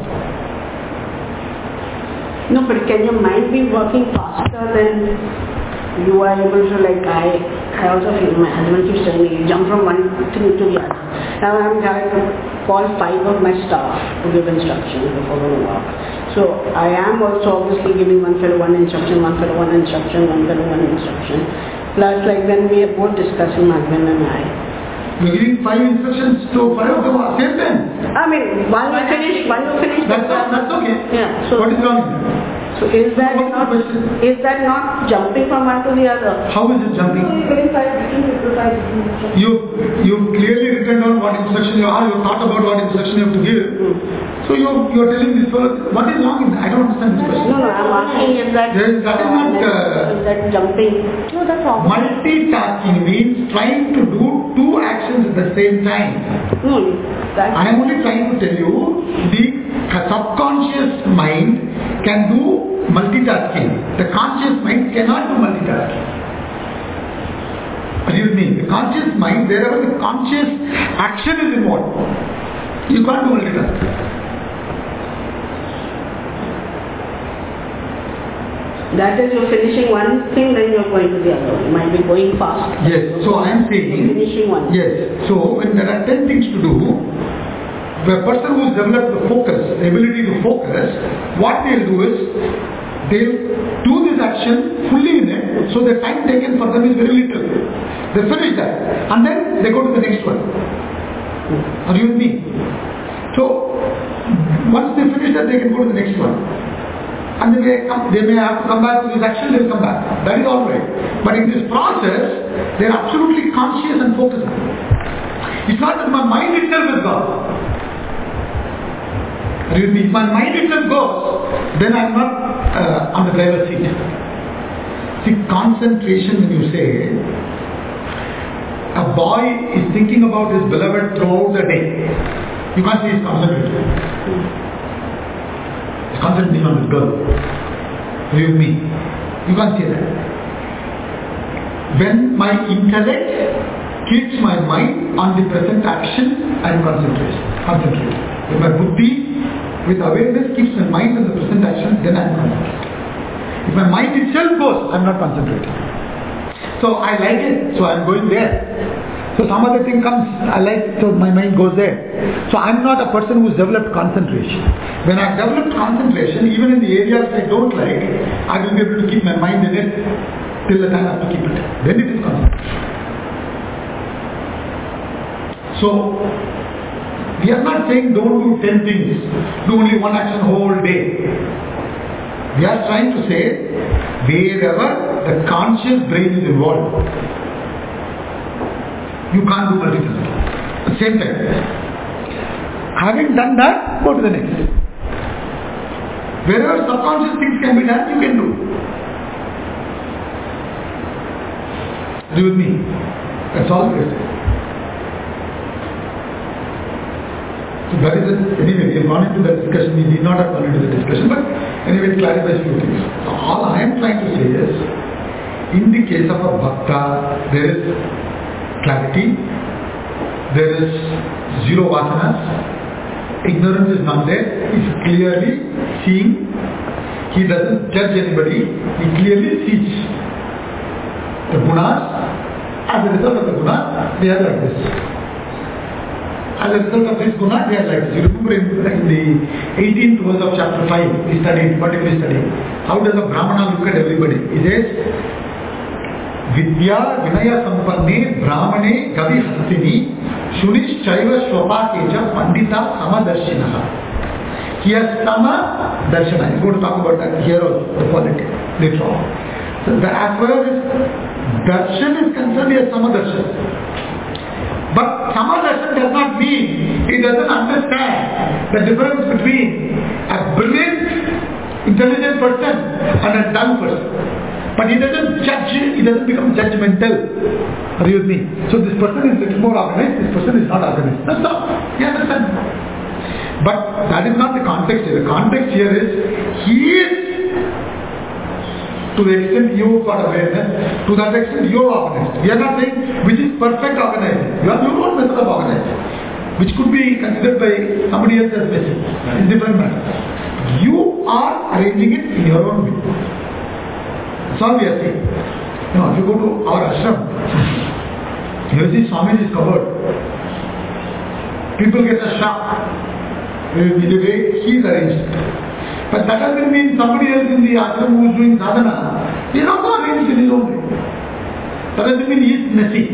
No, but can your mind be working faster than you are able to, like, I also feel my husband keeps telling me, jump from one thing to the other. Now I'm having to call 5 of my staff to give instructions before going to work. So I am also obviously giving one fellow one instruction, one fellow one instruction, one fellow one instruction. Plus, like, when we are both discussing, my husband and I. You're giving 5 instructions to 5 of them at the same time? I mean, one will finish. That's okay. Yeah. So what is wrong with that? So is that not jumping from one to the other? How is it jumping? You've clearly written down what instruction you are, you've thought about what instruction you have to give. So you're telling this fellow, what is wrong with that? I don't understand this question. No, I'm asking if that is that jumping. No, that's all. Multitasking means trying to do 2 actions at the same time. I am only trying to tell you the subconscious mind can do multitasking. The conscious mind cannot do multitasking. Are you with me? The conscious mind, wherever the conscious action is involved, you can't do multitasking. That is, you're finishing one thing, then you're going to the other. You might be going fast. Yes, so I am saying, finishing one. Yes, so when there are 10 things to do, the person who has developed the focus, the ability to focus, what they'll do is, they'll do this action fully in it, so the time taken for them is very little. They finish that, and then they go to the next one. Are you with me? So, once they finish that, they can go to the next one. And they may have to come back to this action, they'll come back. That is all right. But in this process, they are absolutely conscious and focused. It's not that my mind itself is gone. If my mind itself goes, then I'm not on the driver's seat. See, concentration, when you say, a boy is thinking about his beloved throughout the day, you can't say he's concentrated. He's concentrating on his girl. Are you with me? You can't say that. When my intellect keeps my mind on the present action, I am concentrated. When my buddhi, with awareness, keeps my mind on the present action, then I am concentrated. If my mind itself goes, I am not concentrating. So I like it, so I am going there. So some other thing comes, I like, so my mind goes there. So I am not a person who has developed concentration. When I have developed concentration, even in the areas I don't like, I will be able to keep my mind in it till the time I have to keep it. Then it is concentration. So, we are not saying don't do 10 things, do only one action whole day. We are trying to say, wherever the conscious brain is involved, you can't do multitasking. At the same time, having done that, go to the next. Wherever subconscious things can be done, you can do. Are you with me? That's all it is. So that is it. Anyway, we have gone into that discussion. We need not have gone into the discussion, but anyway, it clarifies a few things. So all I am trying to say is, in the case of a bhakta, there is clarity, there is zero vasanas, ignorance is not there. He's clearly seeing. He doesn't judge anybody. He clearly sees the gunas. As a result of the guna, they are like this. As a result of this guna, they are like this. You remember in the 18th verse of chapter 5, we studied, what did we study? How does a Brahmana look at everybody? He says, Vidya Vinaya Sampanne Brahmane Gavi Hastini Shunish Chaiva Shwapakeja Pandita Samadarshinaha. He has Sama Darshana. He's going to talk about that here also, the quality later on. So as far as Darshan is concerned, he has Sama Darshan. But Sama Darshan does not mean he doesn't understand the difference between a brilliant, intelligent person and a dull person. But he doesn't judge, he doesn't become judgmental. Are you with me? So this person is a little more organized, this person is not organized. That's all. You understand? But that is not the context here. The context here is, he is, to the extent you got awareness, to that extent you are organized. We are not saying which is perfect organizing. You have your own method of organizing, which could be considered by somebody else as messy. In different manner. You are arranging it in your own way. That's all we are saying. You know, if you go to our ashram, you see Swamiji's cupboard. People get a shock. The way he is arranged. But that doesn't mean somebody else in the ashram who is doing sadhana, he is also arranged in his own way. That doesn't mean he is messy.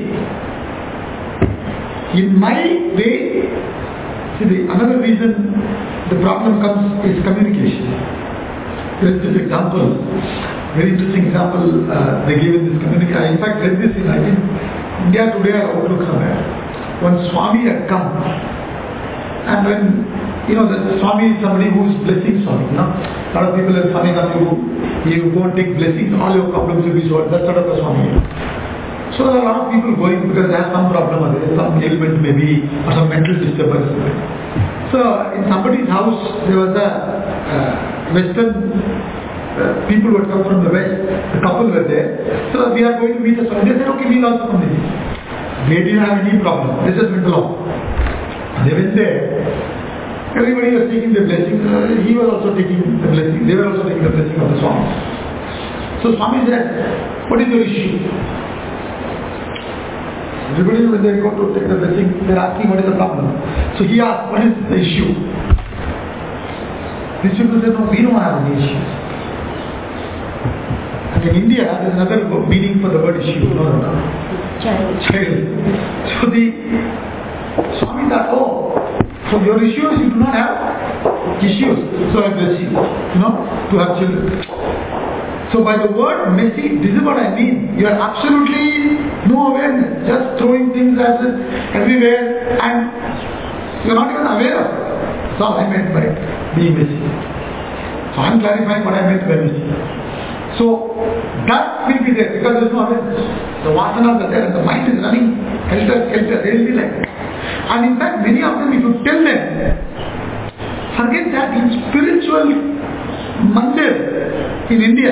In my way, see, another reason the problem comes is communication. There is this example, very interesting example they gave in this communication. I in fact read this in, I think, India Today or Outlook somewhere. When Swami had come, and when, you know, the Swami is somebody who is blessing Swami, you know. A lot of people are coming up, you go and take blessings, all your problems will be solved. That's sort of a Swami. So there are a lot of people going because they have some problem or there is some ailment maybe, or some mental disturbance. So in somebody's house, there was a Western people who had come from the West, the couple were there. So we are going to meet the Swami. They said, okay, we'll also come with you. They didn't have any problem. They just went along. They went there. Everybody was taking the blessing. He was also taking the blessing. They were also taking the blessing of the Swami. So Swami said, what is your issue? Everybody, when they go to take the blessing, they are asking what is the problem. So he asked, what is the issue? These people said, no, we don't have any issues. And in India, there is another meaning for the word issue. No. Child. So the Swami thought, oh, so your issues, you do not have issues. So I bless you, to have children. So by the word messy, this is what I mean. You are absolutely no awareness, just throwing things as everywhere and you are not even aware of it. That's all I meant by being messy. So I am clarifying what I meant by messy. So that will be there because there is no awareness. The vasanas are there and the mind is running helter-skelter. They will be like that. And in fact, many of them, if you tell them, forget that in spiritual mandir in India.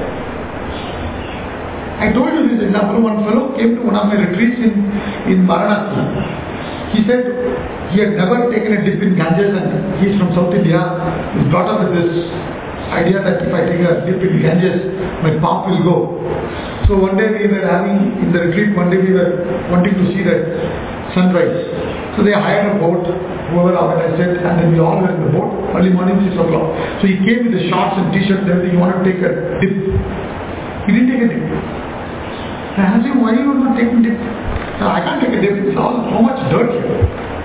I told you this example. One fellow came to one of my retreats in Varanasi. He said he had never taken a dip in Ganges and he is from South India. He was brought up with this idea that if I take a dip in Ganges, my path will go. So one day we were having, in the retreat, one day we were wanting to see that sunrise. So they hired a boat, whoever organized it, and then we all were in the boat, early morning 6 o'clock. So he came with the shorts and t-shirts and everything, he wanted to take a dip. He didn't take a dip. I asked him, why are you not taking a dip? I can't take a dip, it's all so much dirt here.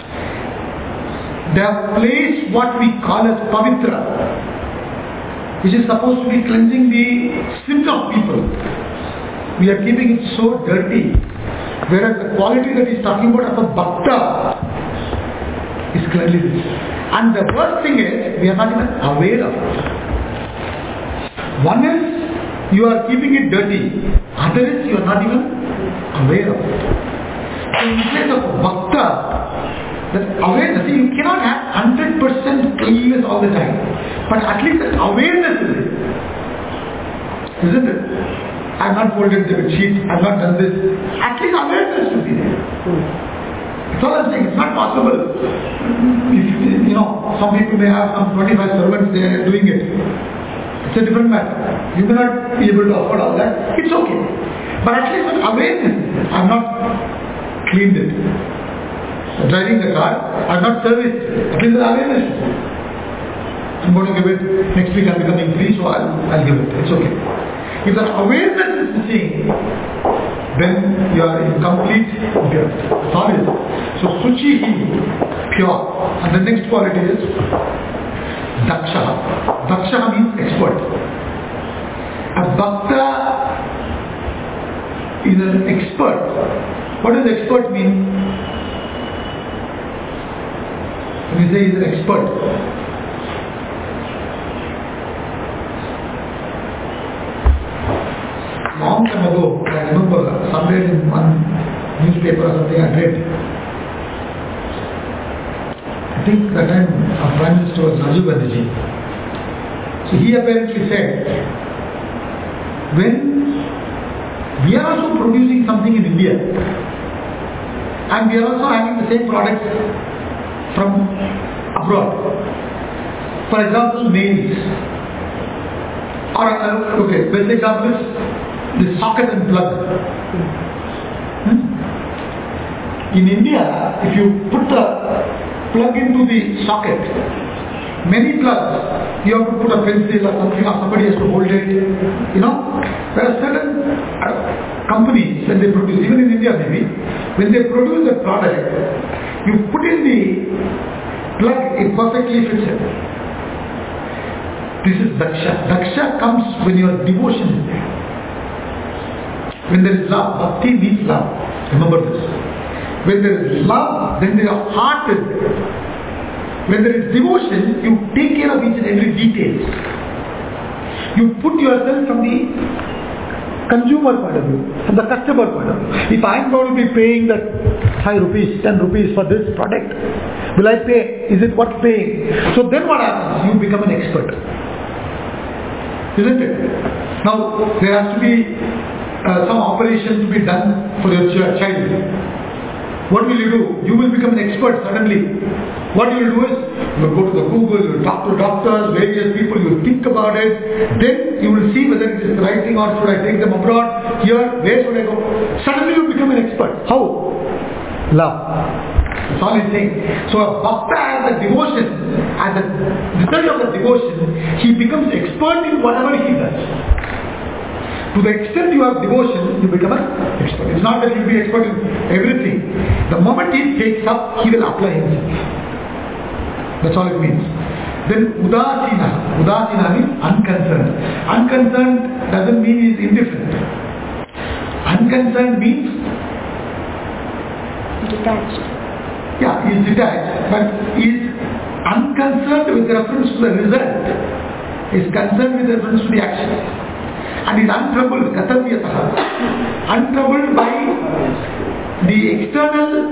They have placed what we call as pavitra, which is supposed to be cleansing the sins of people. We are keeping it so dirty. Whereas the quality that he's talking about as a bhakta is cleanliness. And the worst thing is, we are not even aware of it. One is, you are keeping it dirty. Other is, you are not even aware of it. So in place of bhakta, that awareness, see, you cannot have 100% cleanliness all the time. But at least that awareness is it. Isn't it? I have not folded the sheet, I have not done this. At least awareness should be there. That's all I'm saying. It's not possible. If, some people may have some 25 servants, they are doing it. It's a different matter. You may not be able to afford all that. It's okay. But at least an awareness. I have not cleaned it. Driving the car, I have not serviced it. At least an awareness. I'm going to give it. Next week I'm becoming free, so I'll give it. It's okay. If the awareness is missing, then you are in complete impurity. That's all it is. So Suchihi, pure. And the next quality is Daksha. Daksha means expert. A Bhakta is an expert. What does expert mean? When you say he is an expert, long time ago, I remember somewhere in one newspaper or something I read. I think that time our Prime Minister was Rajiv Gandhi. So he apparently said, when we are also producing something in India and we are also having the same products from abroad. For example, nails. Or, okay, best example is the socket and plug. In India, if you put the plug into the socket, many plugs, you have to put a pencil or something, or somebody has to hold it. There are certain companies, when they produce, even in India maybe, when they produce a product, you put in the plug, it perfectly fits it. This is Daksha. Daksha comes when your devotion is there. When there is love, bhakti means love. Remember this. When there is love, then your heart is there. When there is devotion, you take care of each and every detail. You put yourself from the consumer point of view, from the customer point of view. If I am going to be paying that 5 rupees, 10 rupees for this product, will I pay? Is it worth paying? So then what happens? You become an expert. Isn't it? Now, there has to be some operation to be done for your child. What will you do? You will become an expert suddenly. What you will do is, you will go to the Google, you will talk to doctors, various people, you will think about it. Then you will see whether it is the right thing or should I take them abroad, here, where should I go? Suddenly you become an expert. How? Love. That's all he's saying. So a bhakta has a devotion, as a result of the devotion, he becomes expert in whatever he does. To the extent you have devotion, you become an expert. It's not that you will be expert in everything. The moment he takes up, he will apply himself. That's all it means. Then Udasina. Udasina means unconcerned. Unconcerned doesn't mean he is indifferent. Unconcerned means detached. Yeah, he is detached, but he is unconcerned with reference to the result. He is concerned with reference to the action. And is untroubled, kataviyataha, untroubled by the external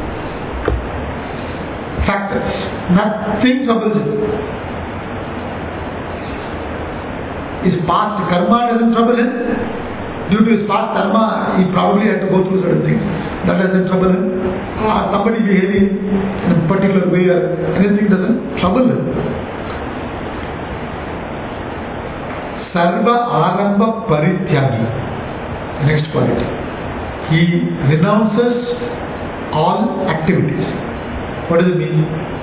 factors. Nothing troubles him. His past karma doesn't trouble him. Due to his past karma, he probably had to go through certain things. That doesn't trouble him. Somebody behaving in a particular way or anything doesn't trouble him. Sarva Aramba Parityagi. Next quality. He renounces all activities. What does it mean?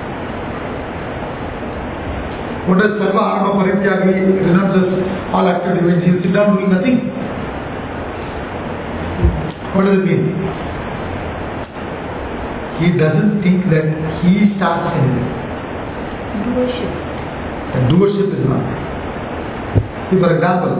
What does Sarva Aramba Parityagi renounces all activities mean? He will sit down doing nothing. What does it mean? He doesn't think that he starts anything. Doership. And doership is not. For example,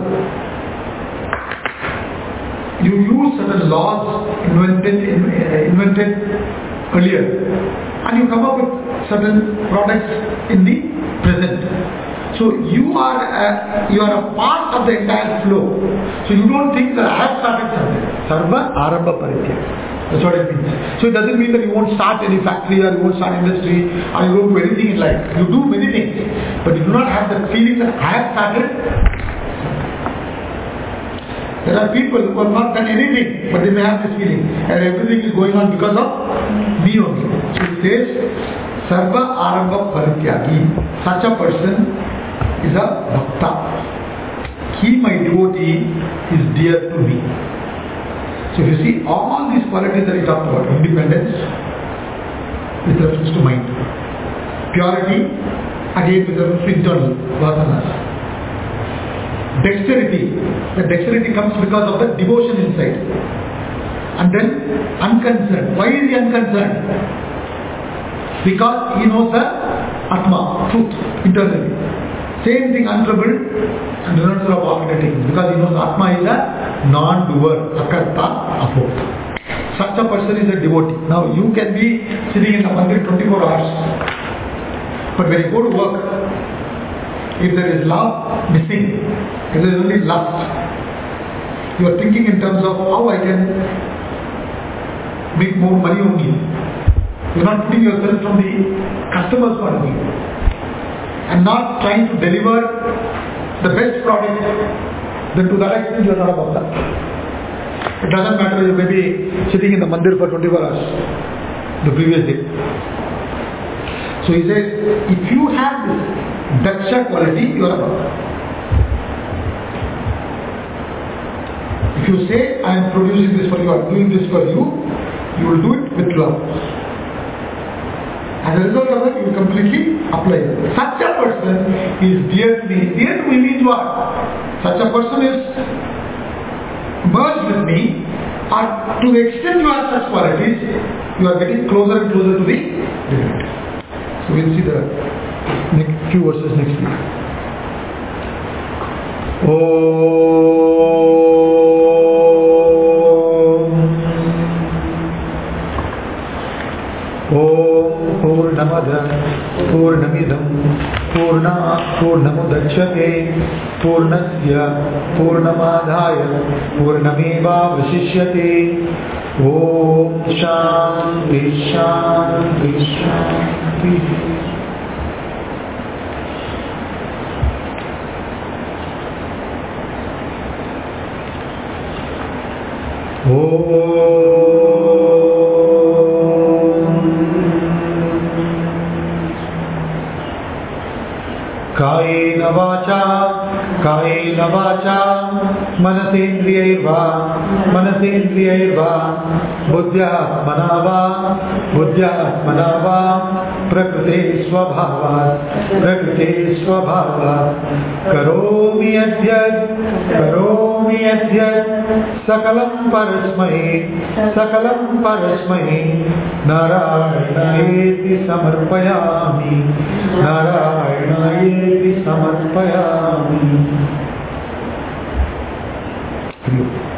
you use certain laws invented earlier and you come up with certain products in the present. So you are a part of the entire flow. So you don't think that I have started something. Sarva Aramba Paritya. That's what it means. So it doesn't mean that you won't start any factory or you won't start industry or you won't do anything in life. You do many things. But you do not have that feeling that I have started. There are people who have not done anything, but they may have this feeling, and everything is going on because of me only. So it says, Sarva Arambha Parityagi. Such a person is a Bhakta. He, my devotee, is dear to me. So if you see all these qualities that he talked about, independence with reference to mind, purity, again with reference to internal vasanas, dexterity, the dexterity comes because of the devotion inside, and then unconcerned. Why is he unconcerned? Because he knows the Atma, truth, internally. Same thing, untroubled and renounced of all undertakings, because he knows Atma is a non-doer, akarta, abhokta. Such a person is a devotee. Now you can be sitting in the mandir 24 hours, but when you go to work, if there is love missing, if there is only lust, you are thinking in terms of how I can make more money only. You are not putting yourself from the customer's point of view and not trying to deliver the best product. Then to that extent you are not a bhakta. It doesn't matter, you may be sitting in the mandir for 24 hours the previous day. So he says, if you have this daksha quality, you are a bhakta. If you say, I am producing this for you, I am doing this for you, you will do it with love. As a result of that, you will completely apply it. Such a person is dear to me. Dear to me means what? Such a person is merged with me, or to the extent you have such qualities, you are getting closer and closer to the divinity. So we will see the next few verses next week. Purnamada Purnamidam Purna Purnamudachyate Purnasya Purnamadhaya Purnameva Vasishyate. Om Shanti Shanti Shanti. कायेन वाचा मनसेन्द्रियैर्वा बुद्ध्यात्मना वा प्रकृते स्वभावात् करोमि यद्यत् सकलं परस्मै नारायणायेति समर्पयामि